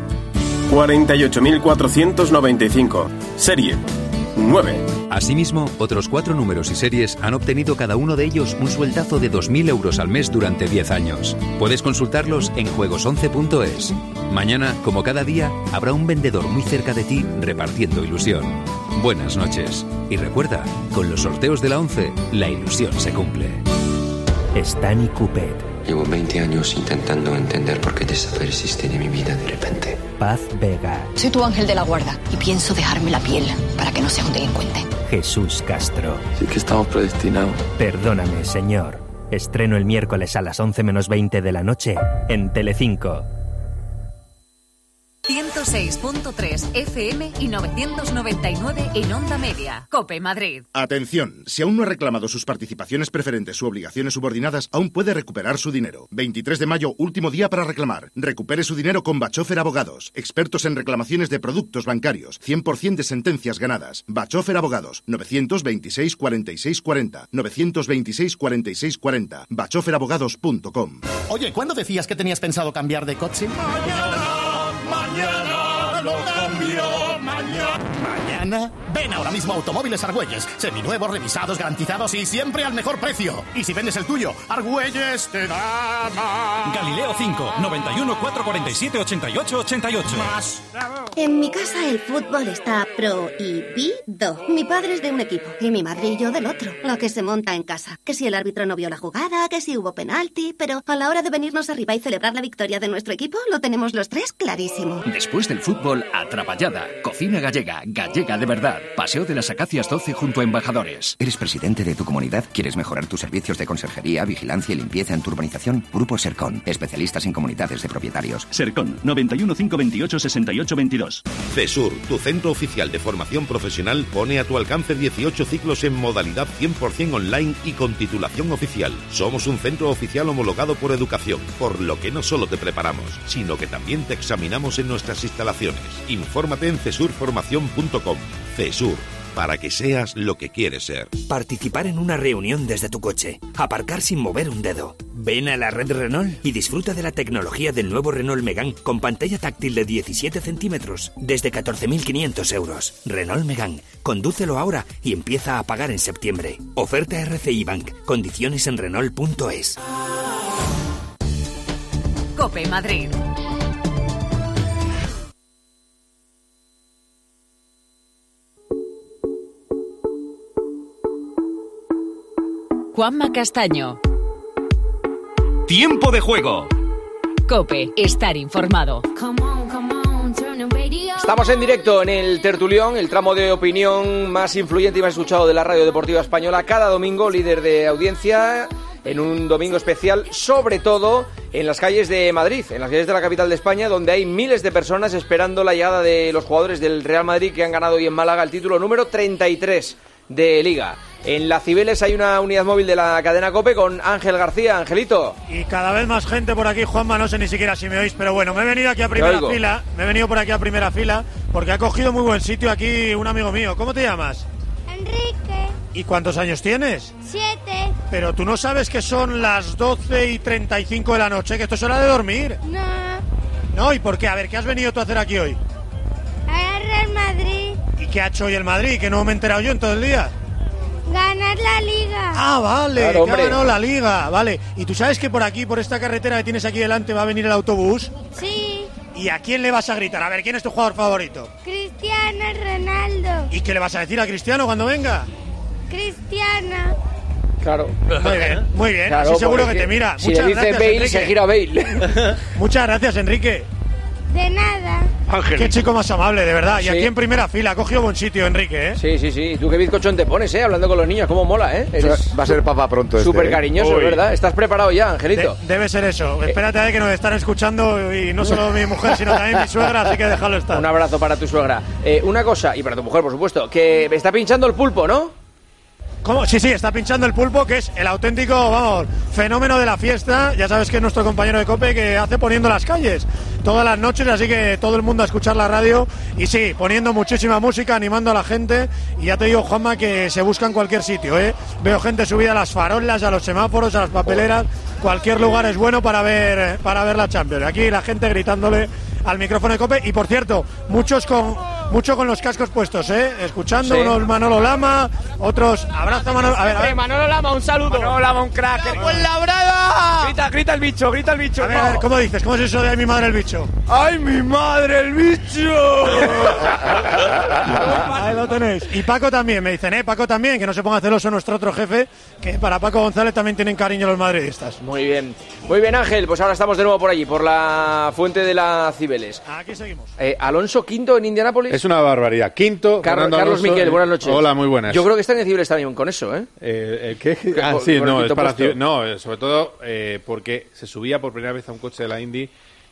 48.495. Serie 9. Asimismo, otros 4 números y series han obtenido cada uno de ellos un sueldazo de 2.000 euros al mes durante 10 años. Puedes consultarlos en juegos11.es. Mañana, como cada día, habrá un vendedor muy cerca de ti repartiendo ilusión. Buenas noches. Y recuerda, con los sorteos de la 11, la ilusión se cumple. Stani Cupet. Llevo 20 años intentando entender por qué desapareciste de mi vida de repente. Paz Vega. Soy tu ángel de la guarda y pienso dejarme la piel para que no sea un delincuente. Jesús Castro. Sí que estamos predestinados. Perdóname, señor. Estreno el miércoles a las 11 menos 20 de la noche en Telecinco. 106.3 FM y 999 en Onda Media. COPE Madrid. Atención, si aún no ha reclamado sus participaciones preferentes u obligaciones subordinadas, aún puede recuperar su dinero. 23 de mayo, último día para reclamar. Recupere su dinero con Bachofer Abogados, expertos en reclamaciones de productos bancarios, 100% de sentencias ganadas. Bachofer Abogados, 926 46 40, 926 46 40, bachoferabogados.com. Oye, ¿cuándo decías que tenías pensado cambiar de coche? Mañana lo cambio, mañana. Ven ahora mismo a Automóviles Argüelles. Seminuevos, revisados, garantizados y siempre al mejor precio. Y si vendes el tuyo, Argüelles te da más. Galileo 5, 91 447 88 88. Más. En mi casa el fútbol está prohibido. Mi padre es de un equipo y mi madre y yo del otro. Lo que se monta en casa. Que si el árbitro no vio la jugada, que si hubo penalti. Pero a la hora de venirnos arriba y celebrar la victoria de nuestro equipo, lo tenemos los tres clarísimo. Después del fútbol, atrapallada. Cocina gallega, gallega de verdad. Paseo de las Acacias 12 junto a Embajadores. ¿Eres presidente de tu comunidad? ¿Quieres mejorar tus servicios de conserjería, vigilancia y limpieza en tu urbanización? Grupo Sercon, especialistas en comunidades de propietarios. Sercon, 91 528 68 22. CESUR, tu centro oficial de formación profesional, pone a tu alcance 18 ciclos en modalidad 100% online y con titulación oficial. Somos un centro oficial homologado por Educación, por lo que no solo te preparamos, sino que también te examinamos en nuestras instalaciones. Infórmate en cesurformacion.com. CESUR, para que seas lo que quieres ser. Participar en una reunión desde tu coche. Aparcar sin mover un dedo. Ven a la red Renault y disfruta de la tecnología del nuevo Renault Megane con pantalla táctil de 17 centímetros desde 14.500 euros. Renault Megane. Condúcelo ahora y empieza a pagar en septiembre. Oferta RCI Bank. Condiciones en Renault.es. COPE Madrid. Juanma Castaño. Tiempo de juego. COPE, estar informado. Estamos en directo en el Tertulión, el tramo de opinión más influyente y más escuchado de la radio deportiva española. Cada domingo, líder de audiencia, en un domingo especial, sobre todo en las calles de Madrid, en las calles de la capital de España, donde hay miles de personas esperando la llegada de los jugadores del Real Madrid que han ganado hoy en Málaga el título número 33 de Liga. En la Cibeles hay una unidad móvil de la cadena COPE con Ángel García. Angelito. Y cada vez más gente por aquí, Juanma, no sé ni siquiera si me oís, pero bueno, me he venido aquí a primera fila. Me he venido por aquí a primera fila porque ha cogido muy buen sitio aquí un amigo mío. ¿Cómo te llamas? Enrique. ¿Y cuántos años tienes? 7. Pero tú no sabes que son las 12:35 de la noche, que esto es hora de dormir. No. No, ¿y por qué? A ver, ¿qué has venido tú a hacer aquí hoy? A Real Madrid. ¿Y qué ha hecho hoy el Madrid? Que no me he enterado yo en todo el día. Ganar la Liga. Ah, vale, claro, que ha ganado la Liga, vale. ¿Y tú sabes que por aquí, por esta carretera que tienes aquí delante, va a venir el autobús? Sí. ¿Y a quién le vas a gritar? A ver, ¿quién es tu jugador favorito? Cristiano Ronaldo. ¿Y qué le vas a decir a Cristiano cuando venga? Cristiano. Claro. Muy bien, claro, así seguro que te mira. Si Muchas le dice gracias, Bale, Enrique. se gira Bale. Muchas gracias, Enrique. De nada. Ángel. Qué chico más amable, de verdad. Y Sí. aquí en primera fila, ha cogido buen sitio, Enrique, ¿eh? Sí, sí, sí. Tú qué bizcochón te pones, hablando con los niños. Cómo mola, Eres Va a ser papá pronto este, súper cariñoso, Uy. ¿verdad? ¿Estás preparado ya, Angelito? Debe ser eso. Espérate a ver que nos están escuchando y no solo mi mujer, sino también mi suegra, así que déjalo estar. Un abrazo para tu suegra. Una cosa, y para tu mujer, por supuesto, que me está pinchando el pulpo, ¿no? ¿Cómo? Sí, está pinchando el pulpo, que es el auténtico, vamos, fenómeno de la fiesta. Ya sabes que es nuestro compañero de COPE que hace poniendo las calles todas las noches, así que todo el mundo a escuchar la radio. Y sí, poniendo muchísima música, animando a la gente. Y ya te digo, Juanma, que se busca en cualquier sitio, ¿eh? Veo gente subida a las farolas, a los semáforos, a las papeleras. Cualquier lugar es bueno para ver la Champions. Aquí la gente gritándole al micrófono de COPE. Y por cierto, mucho con los cascos puestos, escuchando, Sí. unos Manolo Lama, otros abrazo Manolo. A ver. Manolo Lama, un saludo. Manolo Lama, un crack. Grita el bicho, grita el bicho. A ver, ¿cómo dices? ¿Cómo es eso de ay mi madre el bicho? ¡Ay, mi madre, el bicho! Ahí lo tenéis. Y Paco también, me dicen, Paco también, que no se ponga celoso nuestro otro jefe, que para Paco González también tienen cariño los madridistas. Muy bien, Ángel. Pues ahora estamos de nuevo por allí, por la fuente de la Cibeles. Aquí seguimos. Alonso quinto en Indianápolis. Es una barbaridad. Quinto, Carlos Alonso, Miquel, buenas noches. Hola, muy buenas. Yo creo que está en Cibeles también con eso, ¿Qué? Ah, Con- sí, con el no, es quinto para puesto. no, sobre todo porque se subía por primera vez a un coche de la Indy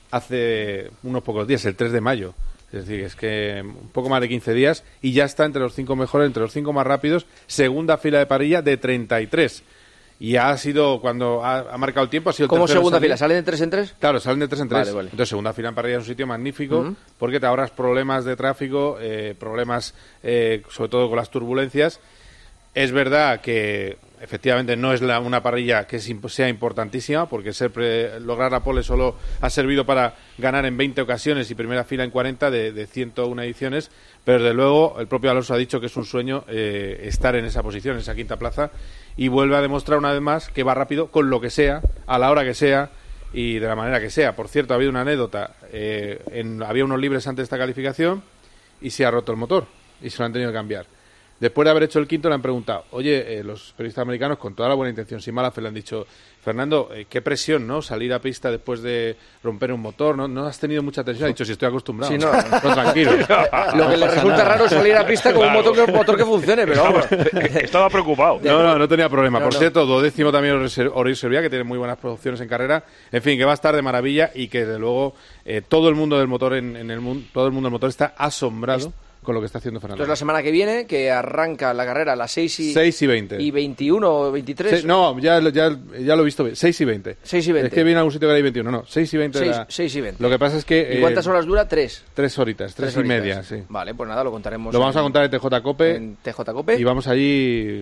hace unos pocos días, el 3 de mayo. Es decir, es que un poco más de 15 días y ya está entre los 5 mejores, entre los 5 más rápidos, segunda fila de parrilla de 33. Y ha sido, cuando ha marcado el tiempo, ha sido el ¿Cómo tercero en segunda salir. fila? ¿Salen de 3 en 3? Claro, salen de 3 en 3. Vale, vale. Entonces, segunda fila en parrilla es un sitio magnífico Ujú. porque te ahorras problemas de tráfico, problemas sobre todo con las turbulencias. Es verdad que efectivamente no es una parrilla que sea importantísima porque lograr la pole solo ha servido para ganar en 20 ocasiones y primera fila en 40 de 101 ediciones, pero desde luego el propio Alonso ha dicho que es un sueño estar en esa posición, en esa quinta plaza, y vuelve a demostrar una vez más que va rápido con lo que sea, a la hora que sea y de la manera que sea. Por cierto, ha habido una anécdota, había unos libres antes de esta calificación y se ha roto el motor y se lo han tenido que cambiar. Después de haber hecho el quinto le han preguntado, oye, los periodistas americanos con toda la buena intención, sin mala fe, le han dicho, Fernando, qué presión, ¿no? Salir a pista después de romper un motor, ¿no has tenido mucha tensión? Ha dicho, si estoy acostumbrado. Sí, no. Tranquilo. Lo que le resulta raro es salir a pista con un motor que funcione, pero vamos. Estaba preocupado. No tenía problema. No, Por no. cierto, 12º también Oriol Serviá, que tiene muy buenas producciones en carrera. En fin, que va a estar de maravilla y que, desde luego, todo el mundo del motor en el mundo, todo el mundo del motor está asombrado con lo que está haciendo Fernando. Entonces la semana que viene, que arranca la carrera a las 6 y 20. Y 21 o 23. No, ya lo he visto bien. 6 y 20. 6 y 20. Es que viene a algún sitio que hay 21. No, 6 y 20. 6 y 20. Lo que pasa es que... ¿Y cuántas horas dura? 3. 3 horitas, 3 y media, sí. Vale, pues nada, lo contaremos. Lo vamos a contar en TJ Cope. En TJ Cope. Y vamos allí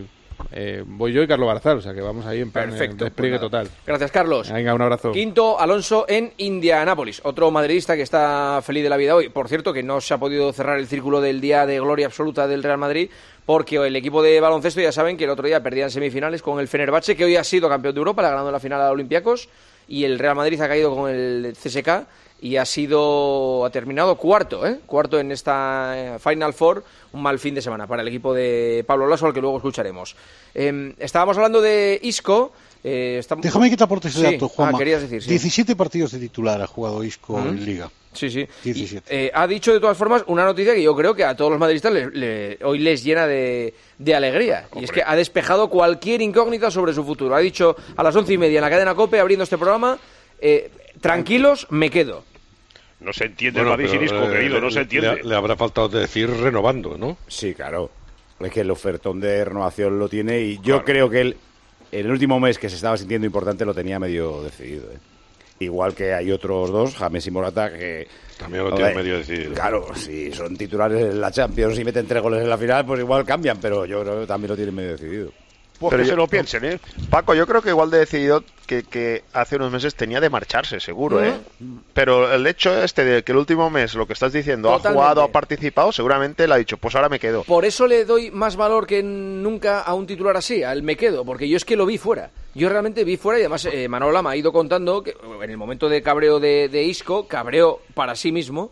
voy yo y Carlos Barzal, o sea que vamos ahí en plan despliegue total. Gracias, Carlos. Venga, un abrazo. Quinto, Alonso en Indianápolis, otro madridista que está feliz de la vida hoy. Por cierto, que no se ha podido cerrar el círculo del día de gloria absoluta del Real Madrid, porque el equipo de baloncesto, ya saben que el otro día perdían semifinales con el Fenerbahce, que hoy ha sido campeón de Europa, le ha ganado en la final a Olympiacos, y el Real Madrid ha caído con el CSKA y ha terminado cuarto en esta Final Four. Un mal fin de semana para el equipo de Pablo Lasso, al que luego escucharemos. Estábamos hablando de Isco. Déjame que te aporte ese dato, Juanma. Querías decir, sí. 17 partidos de titular ha jugado Isco en Liga. Sí. 17. Ha dicho, de todas formas, una noticia que yo creo que a todos los madridistas hoy les llena de alegría. Hombre. Y es que ha despejado cualquier incógnita sobre su futuro. Ha dicho a las 11:30 en la cadena COPE, abriendo este programa, tranquilos, me quedo. No se entiende el Madrid sin Isco, querido, no se entiende. Le habrá faltado decir renovando, ¿no? Sí, claro. Es que el ofertón de renovación lo tiene y yo creo que él, en el último mes que se estaba sintiendo importante, lo tenía medio decidido, Igual que hay otros dos, James y Morata, que... También lo tienen medio decidido. Claro, si son titulares en la Champions y meten 3 goles en la final, pues igual cambian, pero yo creo que también lo tienen medio decidido. Pues pero que se lo piensen, Paco, yo creo que igual de decidido que hace unos meses tenía de marcharse, seguro, Pero el hecho de que el último mes, lo que estás diciendo, ha jugado, ha participado, seguramente le ha dicho, pues ahora me quedo. Por eso le doy más valor que nunca a un titular así, al me quedo, porque yo es que lo vi fuera. Yo realmente vi fuera y además Manolo Lama ha ido contando que en el momento de cabreo de Isco, cabreo para sí mismo,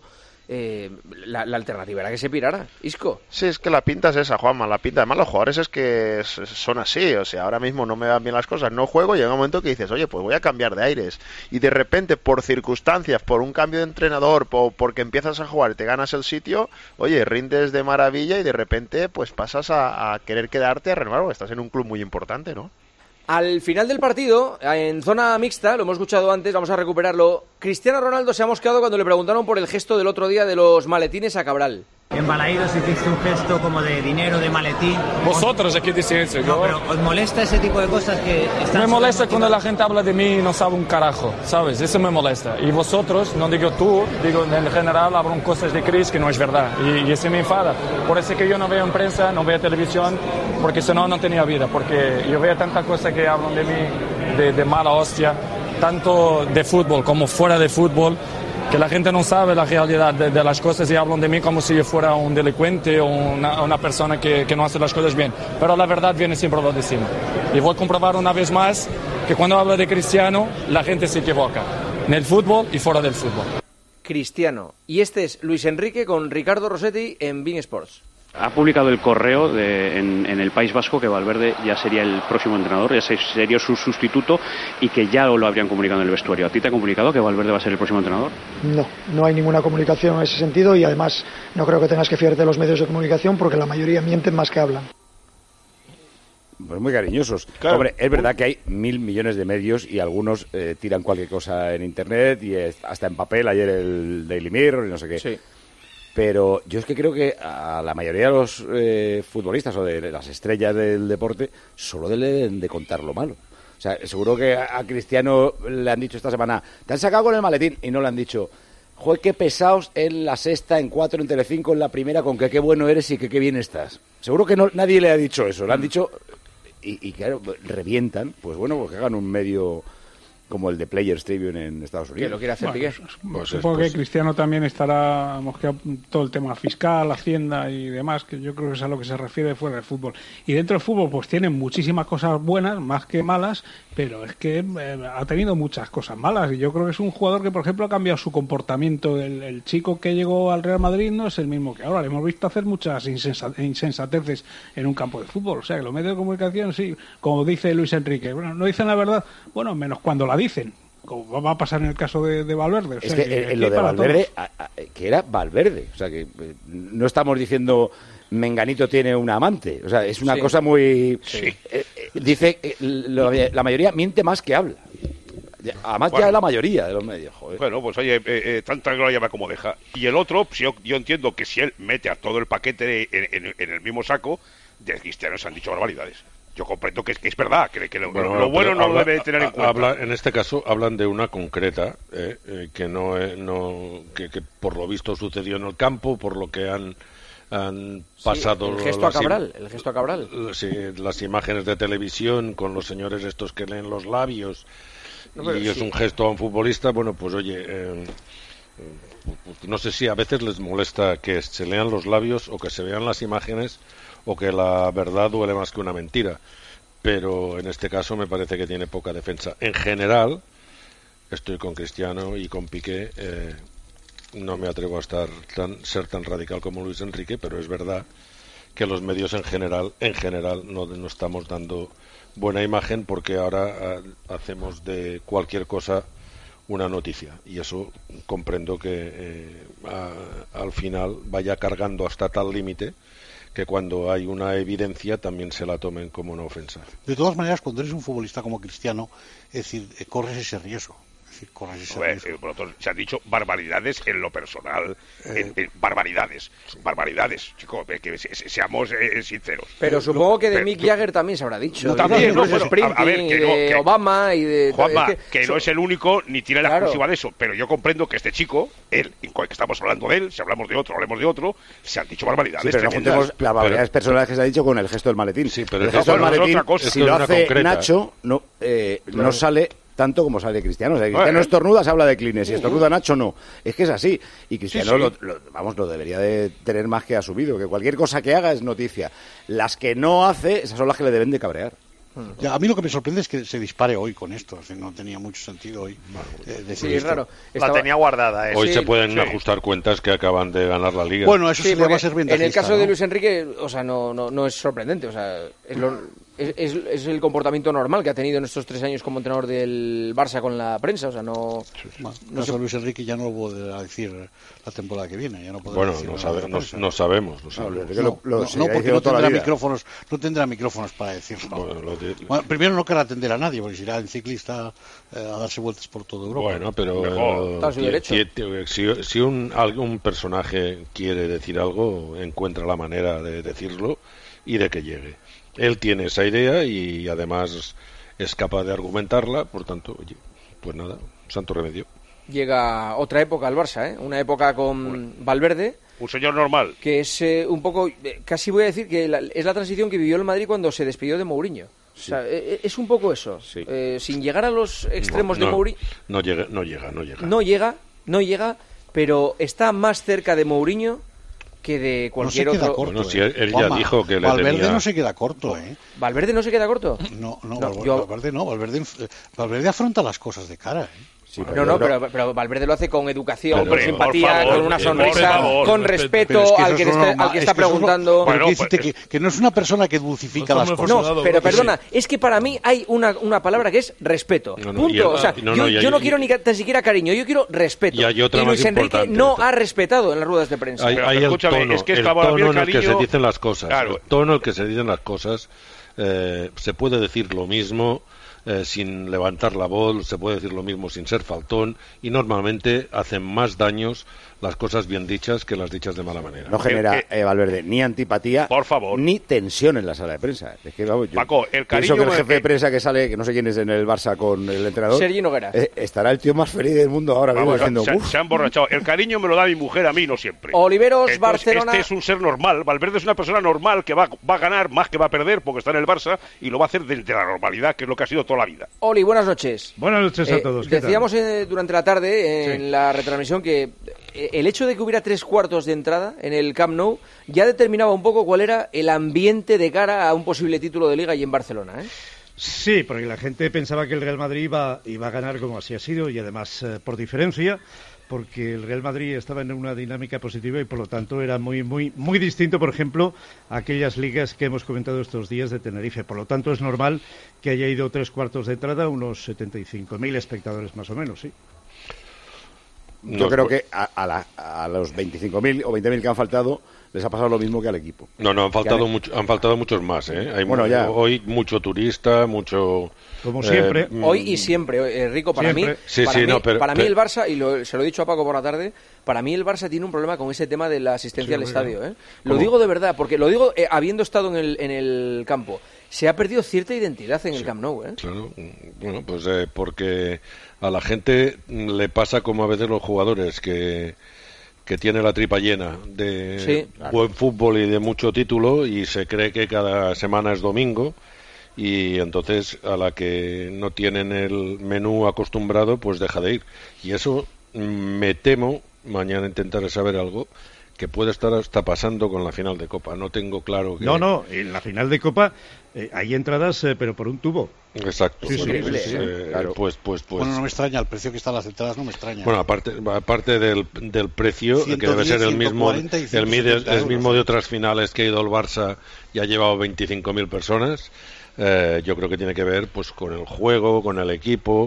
la alternativa era que se pirara, Isco. Sí, es que la pinta es esa, Juanma, la pinta. Además los jugadores es que son así, o sea, ahora mismo no me van bien las cosas, no juego y llega un momento que dices, oye, pues voy a cambiar de aires. Y de repente, por circunstancias, por un cambio de entrenador, porque empiezas a jugar y te ganas el sitio, oye, rindes de maravilla y de repente pues pasas a querer quedarte a renovar, porque estás en un club muy importante, ¿no? Al final del partido, en zona mixta, lo hemos escuchado antes, vamos a recuperarlo, Cristiano Ronaldo se ha mosqueado cuando le preguntaron por el gesto del otro día de los maletines a Cabral. En Balaídos hiciste un gesto como de dinero, de maletín. Vosotros aquí decís eso. No, pero ¿os molesta ese tipo de cosas que están... Me molesta cuando la gente habla de mí y no sabe un carajo, ¿sabes? Eso me molesta. Y vosotros, no digo tú, digo en general, hablan cosas de Chris que no es verdad. Y eso me enfada. Por eso que yo no veo prensa, no veo televisión, porque si no, no tenía vida. Porque yo veo tanta cosa que hablan de mí, de mala hostia, tanto de fútbol como fuera de fútbol, que la gente no sabe la realidad de las cosas y hablan de mí como si yo fuera un delincuente o una persona que no hace las cosas bien. Pero la verdad viene siempre lo de encima. Y voy a comprobar una vez más que cuando hablo de Cristiano, la gente se equivoca. En el fútbol y fuera del fútbol. Cristiano. Y este es Luis Enrique con Ricardo Rossetti en beIN Sports. Ha publicado el correo en el País Vasco que Valverde ya sería el próximo entrenador, ya sería su sustituto y que ya lo habrían comunicado en el vestuario. ¿A ti te ha comunicado que Valverde va a ser el próximo entrenador? No hay ninguna comunicación en ese sentido y además no creo que tengas que fiarte de los medios de comunicación porque la mayoría mienten más que hablan. Pues muy cariñosos. Claro. Hombre, es verdad que hay 1.000 millones de medios y algunos tiran cualquier cosa en internet y hasta en papel, ayer el Daily Mirror y no sé qué. Sí. Pero yo es que creo que a la mayoría de los futbolistas o de las estrellas del deporte solo deben de contar lo malo. O sea, seguro que a Cristiano le han dicho esta semana, te han sacado con el maletín, y no le han dicho, joder, qué pesados en la sexta, en 4 en Telecinco, en la primera, con que qué bueno eres y que qué bien estás. Seguro que nadie le ha dicho eso, le han dicho, y claro, revientan, pues bueno, pues que hagan un medio como el de Players Tribune en Estados Unidos. ¿Qué lo quiere hacer Piqué? Supongo que Cristiano también estará mosqueado todo el tema fiscal, Hacienda y demás, que yo creo que es a lo que se refiere fuera del fútbol. Y dentro del fútbol pues tienen muchísimas cosas buenas, más que malas, pero es que ha tenido muchas cosas malas y yo creo que es un jugador que, por ejemplo, ha cambiado su comportamiento. El chico que llegó al Real Madrid no es el mismo que ahora. Le hemos visto hacer muchas insensateces en un campo de fútbol. O sea, que los medios de comunicación, sí, como dice Luis Enrique, bueno, no dicen la verdad, bueno, menos cuando la dicen, como va a pasar en el caso de Valverde. O sea, es que lo de Valverde, que era Valverde, o sea, que no estamos diciendo Menganito tiene una amante, o sea, es una cosa muy... Sí. Dice, la mayoría miente más que habla. Además ya la mayoría de los medios, joder. Bueno, pues oye, tanta gloria llama como deja. Y el otro, pues yo entiendo que si él mete a todo el paquete en el mismo saco, de Cristiano se han dicho barbaridades. Yo comprendo que es verdad, que lo bueno no lo debe tener en cuenta. En este caso hablan de una concreta que que por lo visto sucedió en el campo, por lo que han han pasado el gesto a Cabral. Sí, las imágenes de televisión con los señores estos que leen los labios y es un gesto a un futbolista. Bueno, pues oye, no sé si a veces les molesta que se lean los labios o que se vean las imágenes o que la verdad duele más que una mentira, pero en este caso me parece que tiene poca defensa. En general estoy con Cristiano y con Piqué. No me atrevo a ser tan radical como Luis Enrique, pero es verdad que los medios en general no estamos dando buena imagen, porque ahora hacemos de cualquier cosa una noticia, y eso comprendo que al final vaya cargando hasta tal límite que cuando hay una evidencia también se la tomen como una ofensa. De todas maneras, cuando eres un futbolista como Cristiano, es decir, corres ese riesgo. Se han dicho barbaridades en lo personal, barbaridades, chicos, que seamos sinceros. Pero supongo que de Mick Jagger también se habrá dicho. No, también, de Obama y de... Juanma, que no es el único ni tiene la exclusiva de eso, pero yo comprendo que este chico, que estamos hablando de él, si hablamos de otro, se han dicho barbaridades. Sí, pero no juntemos las barbaridades personales que se ha dicho con el gesto del maletín. Sí, pero el gesto del maletín, es otra cosa. Si lo hace Nacho, no sale tanto como sale Cristiano. O sea, Cristiano estornuda, se habla de Kleenex, y estornuda Nacho, no. Es que es así. Y Cristiano lo debería de tener más que asumido, que cualquier cosa que haga es noticia. Las que no hace, esas son las que le deben de cabrear. Ya, a mí lo que me sorprende es que se dispare hoy con esto. No tenía mucho sentido hoy. Sí, es raro. La tenía guardada. Hoy se pueden ajustar cuentas que acaban de ganar la Liga. Bueno, eso sí le va a servir. En el caso de Luis Enrique, o sea, no es sorprendente. O sea, es el comportamiento normal que ha tenido en estos 3 años como entrenador del Barça con la prensa. O sea, no Luis Enrique ya no lo podrá decir la temporada que viene. Ya no no sabemos. No, porque no tendrá micrófonos para decirlo. Bueno, primero no querrá atender a nadie, porque irá en ciclista a darse vueltas por toda Europa. Bueno, pero si algún personaje quiere decir algo, encuentra la manera de decirlo y de que llegue. Él tiene esa idea y además es capaz de argumentarla, por tanto, oye, pues nada, santo remedio. Llega otra época al Barça, una época con Valverde. Un señor normal. Que es un poco, casi voy a decir que es la transición que vivió el Madrid cuando se despidió de Mourinho. Sí. O sea, es un poco eso. Sí. Sin llegar a los extremos de Mourinho. No llega, pero está más cerca de Mourinho que de cualquier otro. Corto, bueno, si él ya dijo que Valverde no se queda corto, ¿Valverde no se queda corto? No, Valverde no. Valverde afronta las cosas de cara, Sí, pero Valverde lo hace con educación, con simpatía, con una sonrisa, con respeto al que está preguntando. Que no es una persona que dulcifica las cosas. No, pero perdona, es que para mí hay una palabra que es respeto. Punto. O sea, yo no quiero ni tan siquiera cariño, yo quiero respeto. Y Luis Enrique no ha respetado en las ruedas de prensa. Hay el tono en el que se dicen las cosas. El tono en el que se dicen las cosas. Se puede decir lo mismo sin levantar la voz, se puede decir lo mismo sin ser faltón, y normalmente hacen más daños las cosas bien dichas que las dichas de mala manera. No genera, Valverde, ni antipatía, por favor, ni tensión en la sala de prensa. Es que, vamos, Paco, el cariño que el jefe de prensa que sale, que no sé quién es en el Barça con el entrenador, Sergi Noguera, estará el tío más feliz del mundo ahora mismo diciendo, se ha emborrachado. El cariño me lo da mi mujer a mí, no siempre. Oliveros, entonces, Barcelona. Este es un ser normal. Valverde es una persona normal que va a ganar más que va a perder porque está en el Barça, y lo va a hacer desde la normalidad, que es lo que ha sido toda la vida. Oli, buenas noches. Buenas noches a todos. Decíamos durante la tarde en la retransmisión que el hecho de que hubiera 3/4 de entrada en el Camp Nou ya determinaba un poco cuál era el ambiente de cara a un posible título de Liga y en Barcelona, Sí, porque la gente pensaba que el Real Madrid iba a ganar como así ha sido, y además por diferencia, porque el Real Madrid estaba en una dinámica positiva y por lo tanto era muy distinto, por ejemplo, a aquellas ligas que hemos comentado estos días de Tenerife. Por lo tanto es normal que haya ido 3/4 de entrada, unos 75.000 espectadores más o menos, sí. Yo creo que a los 25.000 o 20.000 que han faltado les ha pasado lo mismo que al equipo. No, han faltado muchos más, Hay hoy mucho turista, mucho... Como siempre. Hoy y siempre, Rico, para siempre. mí, para mí el Barça, y se lo he dicho a Paco por la tarde, para mí el Barça tiene un problema con ese tema de la asistencia al estadio. Lo digo de verdad, porque lo digo habiendo estado en el campo. Se ha perdido cierta identidad en el Camp Nou, Claro, bueno, pues porque a la gente le pasa como a veces los jugadores, que que tiene la tripa llena de buen fútbol y de mucho título, y se cree que cada semana es domingo, y entonces a la que no tienen el menú acostumbrado, pues deja de ir. Y eso me temo, mañana intentaré saber algo, que puede estar hasta pasando con la final de Copa. No tengo claro que... No, en la final de Copa hay entradas, pero por un tubo. Exacto. Sí, claro. Pues. Bueno, no me extraña, el precio que están las entradas no me extraña. Bueno, aparte del precio, 110, que debe ser el mismo de otras finales que ha ido el Barça y ha llevado 25.000 personas. Yo creo que tiene que ver pues con el juego, con el equipo,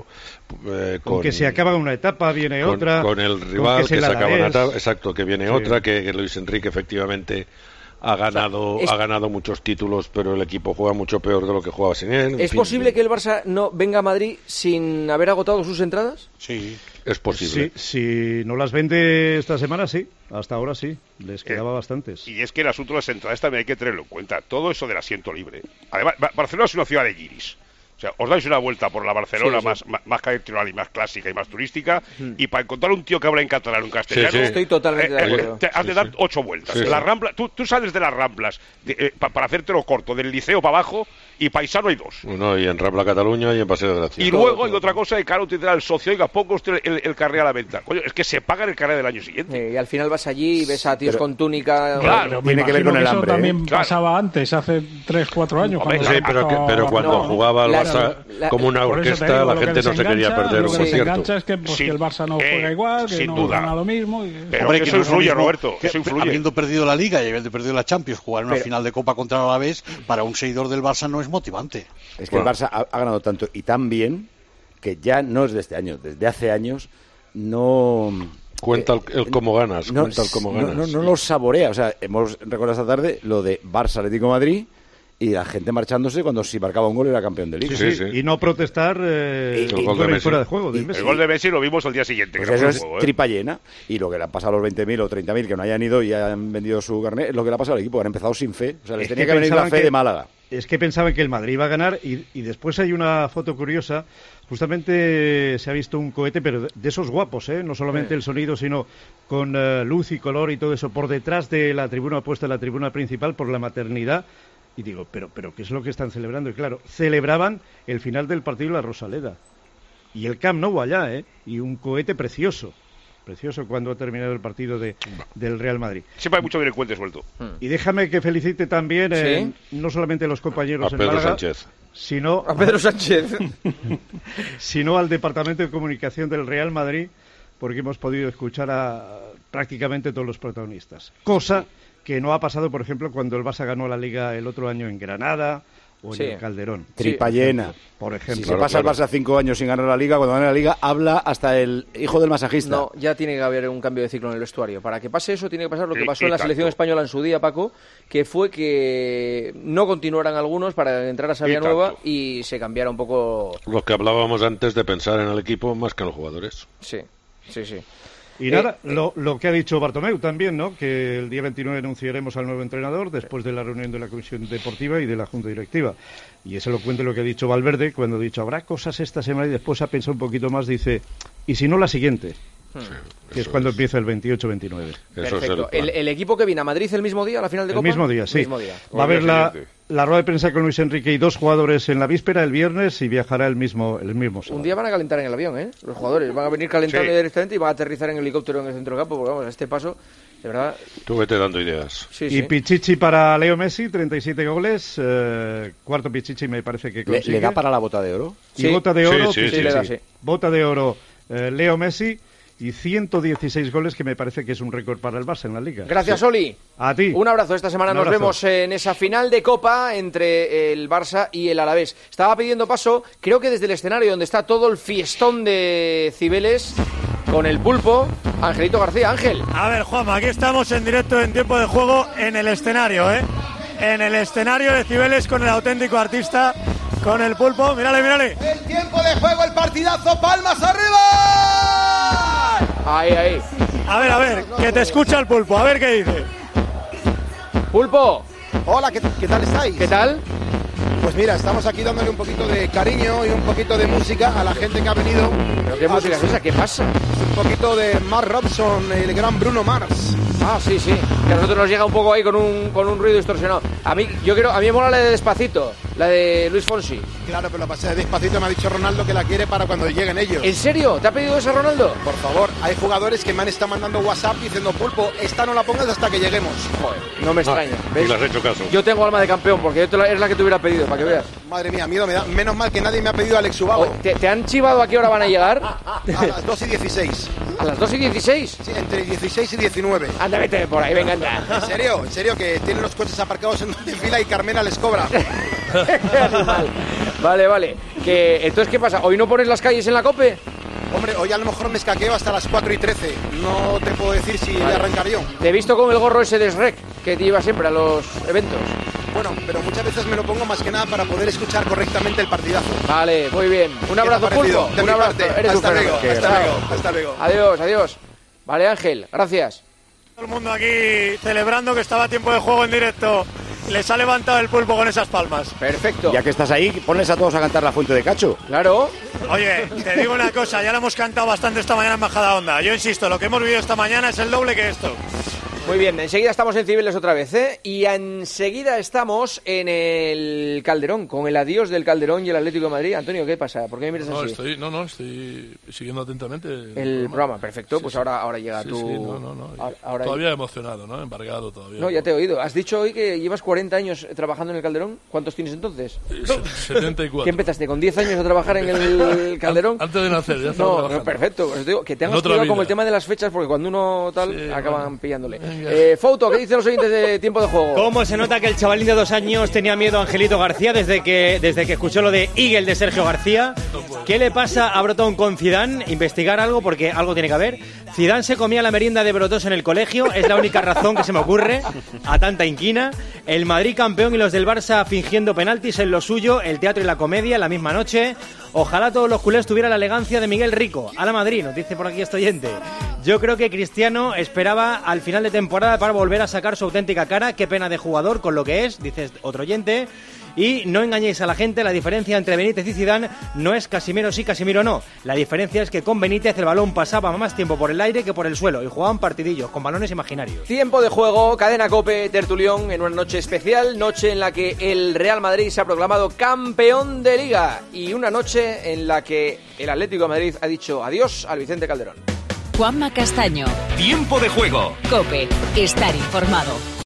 con que se acaba una etapa, viene otra, con el rival que se acaba una etapa, exacto, que viene otra, que Luis Enrique efectivamente ha ganado muchos títulos, pero el equipo juega mucho peor de lo que jugaba sin él. ¿Es posible que el Barça no venga a Madrid sin haber agotado sus entradas? Sí. Es posible. Si no las vende esta semana, sí. Hasta ahora sí. Les quedaba bastantes. Y es que el asunto de las entradas también hay que tenerlo en cuenta. Todo eso del asiento libre. Además, Barcelona es una ciudad de guiris. O sea, os dais una vuelta por la Barcelona más tradicional y más clásica y más turística, y para encontrar un tío que habla en catalán o en castellano... Estoy totalmente de acuerdo. Has de dar 8 vueltas. La Rambla, tú sales de las Ramblas para hacértelo corto, del Liceo para abajo, y paisano hay 2. Bueno, y en Rambla Cataluña y en Paseo de Gracia. Y luego hay otra cosa, que claro, usted tendrá el socio, oiga, ponga usted el carné a la venta. Coño, es que se paga el carné del año siguiente. Y al final vas allí y ves a tíos con túnica... Claro, tiene que ver con el hambre. Eso también pasaba antes, hace 3-4 años. Pero cuando jugaba el Barça como una orquesta, la gente no se quería perder un concierto. Engancha es que el Barça no juega igual, que no gana lo mismo. Pero eso influye, Roberto. Eso influye. Habiendo perdido la Liga y habiendo perdido la Champions, jugar una final de Copa contra el Alavés, para un seguidor del Barça no es motivante. Es que el Barça ha ganado tanto y tan bien que ya no es de este año, desde hace años no... Cuenta el cómo ganas, no lo saborea. O sea, hemos recordado esta tarde lo de Barça-Atlético de Madrid y la gente marchándose cuando si marcaba un gol era campeón de Liga. Sí. Y no protestar el gol de Messi. Fuera de juego. El gol de Messi lo vimos el día siguiente. Pues eso es tripa llena. Y lo que le ha pasado a los 20.000 o 30.000 que no hayan ido y hayan vendido su carnet es lo que le ha pasado al equipo. Han empezado sin fe. O sea, les tenía que venir la fe de Málaga. Es que pensaban que el Madrid iba a ganar y después hay una foto curiosa. Justamente se ha visto un cohete, pero de esos guapos, no solamente el sonido, sino con luz y color y todo eso, por detrás de la tribuna opuesta a la tribuna principal, por la maternidad. Y digo, pero ¿qué es lo que están celebrando? Y claro, celebraban el final del partido de la Rosaleda. Y el Camp Nou allá, y un cohete precioso cuando ha terminado el partido del Real Madrid. Siempre hay mucho delincuente suelto. Y déjame que felicite también no solamente a los compañeros en Málaga, sino a Pedro Sánchez, sino al Departamento de Comunicación del Real Madrid, porque hemos podido escuchar a prácticamente todos los protagonistas. Cosa que no ha pasado, por ejemplo, cuando el Barça ganó la Liga el otro año en Granada o en el Calderón. Tripa llena. Por ejemplo. Si se pasa el Barça 5 años sin ganar la Liga, cuando gana la Liga habla hasta el hijo del masajista. No, ya tiene que haber un cambio de ciclo en el vestuario. Para que pase eso tiene que pasar lo que pasó en la selección española en su día, Paco, que fue que no continuaran algunos para entrar a Sabia Nueva y se cambiara un poco... Lo que hablábamos antes de pensar en el equipo más que en los jugadores. Sí. Y nada, lo que ha dicho Bartomeu también, ¿no? Que el día 29 anunciaremos al nuevo entrenador después de la reunión de la Comisión Deportiva y de la Junta Directiva. Y es elocuente lo que ha dicho Valverde cuando ha dicho habrá cosas esta semana y después ha pensado un poquito más, dice, y si no la siguiente, que es cuando empieza el 28-29. Perfecto. ¿El equipo que viene a Madrid el mismo día, a la final de Copa? El mismo día, sí. Va a haber la rueda de prensa con Luis Enrique y 2 jugadores en la víspera, el viernes, y viajará el mismo sábado. Un día van a calentar en el avión, los jugadores. Van a venir calentando directamente y van a aterrizar en helicóptero en el centro de campo, porque vamos, a este paso, de verdad... Tú vete dando ideas. Y Pichichi para Leo Messi, 37 goles. Cuarto Pichichi me parece que consigue. ¿Le da para la bota de oro? Y bota de oro, sí, le da, bota de oro Leo Messi. Y 116 goles, que me parece que es un récord para el Barça en la Liga. Gracias, Oli. A ti. Un abrazo. Esta semana nos vemos en esa final de Copa entre el Barça y el Alavés. Estaba pidiendo paso, creo que desde el escenario donde está todo el fiestón de Cibeles, con el Pulpo, Angelito García. Ángel. A ver, Juanma, aquí estamos en directo en tiempo de juego en el escenario, En el escenario de Cibeles con el auténtico artista, con el Pulpo. Mírale. El tiempo de juego, el partidazo, palmas arriba. Ahí. A ver, que te escucha el Pulpo, a ver qué dice. Pulpo. Hola, ¿qué tal estáis? ¿Qué tal? Pues mira, estamos aquí dándole un poquito de cariño y un poquito de música a la gente que ha venido. ¿Pero qué música es esa? ¿Qué pasa? Un poquito de Mark Robson, el gran Bruno Mars. Ah, sí, que a nosotros nos llega un poco ahí con un ruido distorsionado. A mí me mola la de Despacito, la de Luis Fonsi. Claro, pero la pasé de Despacito, me ha dicho Ronaldo que la quiere para cuando lleguen ellos. ¿En serio? ¿Te ha pedido eso Ronaldo? Por favor, hay jugadores que me han estado mandando WhatsApp diciendo, Pulpo, esta no la pongas hasta que lleguemos. Joder, no me extraña. Y le has hecho caso. Yo tengo alma de campeón, porque es la que te hubiera pedido, para que veas. Madre mía, miedo me da. Menos mal que nadie me ha pedido a Alex Ubago. ¿Te han chivado a qué hora van a llegar? A las 2:16. ¿A las 2:16? Sí, entre 16 y 19. Anda, vete por ahí, venga, anda. En serio, que tienen los coches aparcados en fila y Carmena les cobra. Vale. Entonces, ¿qué pasa? ¿Hoy no pones las calles en la COPE? Hombre, hoy a lo mejor me escaqueo hasta las 4:13. No te puedo decir si voy a arrancar yo. Te he visto con el gorro ese de Shrek que te lleva siempre a los eventos. Bueno, pero muchas veces me lo pongo más que nada para poder escuchar correctamente el partidazo. Vale, muy bien. Un abrazo, Pulpo. Un abrazo. Hasta luego. Adiós. Vale, Ángel, gracias. Todo el mundo aquí celebrando que estaba a tiempo de juego en directo. Les ha levantado el Pulpo con esas palmas. Perfecto. Ya que estás ahí, ponles a todos a cantar La Fuente de Cacho. Claro. Oye, te digo una cosa, ya lo hemos cantado bastante esta mañana en Majadahonda. Yo insisto, lo que hemos vivido esta mañana es el doble que esto. Muy bien, enseguida estamos en Cibeles otra vez, ¿eh? Y enseguida estamos en el Calderón, con el adiós del Calderón y el Atlético de Madrid. Antonio, ¿qué pasa? ¿Por qué me miras así? Estoy siguiendo atentamente el programa. Perfecto, pues ahora llega tu... Ahora todavía emocionado, ¿no? Embargado todavía. No, ya te he oído. ¿Has dicho hoy que llevas 40 años trabajando en el Calderón? ¿Cuántos tienes entonces? 74. ¿Qué empezaste, con 10 años a trabajar en el Calderón? Antes de nacer, ya estaba trabajando. No, perfecto. Pues digo, que tengas cuidado con el tema de las fechas, porque cuando uno acaban pillándole. Fouto, ¿qué dicen los oyentes de Tiempo de Juego? ¿Cómo se nota que el chavalín de 2 años tenía miedo a Angelito García desde que escuchó lo de Eagle de Sergio García? ¿Qué le pasa a Brotón con Zidane? Investigar algo, porque algo tiene que haber. Zidane se comía la merienda de Brotos en el colegio, es la única razón que se me ocurre a tanta inquina. El Madrid campeón y los del Barça fingiendo penaltis en lo suyo, el teatro y la comedia la misma noche. Ojalá todos los culés tuvieran la elegancia de Miguel Rico. A la Madrid, nos dice por aquí este oyente. Yo creo que Cristiano esperaba al final de temporada para volver a sacar su auténtica cara. Qué pena de jugador con lo que es, dice otro oyente. Y no engañéis a la gente, la diferencia entre Benítez y Zidane no es Casimiro sí, Casimiro no. La diferencia es que con Benítez el balón pasaba más tiempo por el aire que por el suelo y jugaban partidillos con balones imaginarios. Tiempo de Juego, Cadena COPE, tertulión en una noche especial, noche en la que el Real Madrid se ha proclamado campeón de Liga y una noche en la que el Atlético de Madrid ha dicho adiós al Vicente Calderón. Juanma Castaño. Tiempo de Juego. COPE, estar informado.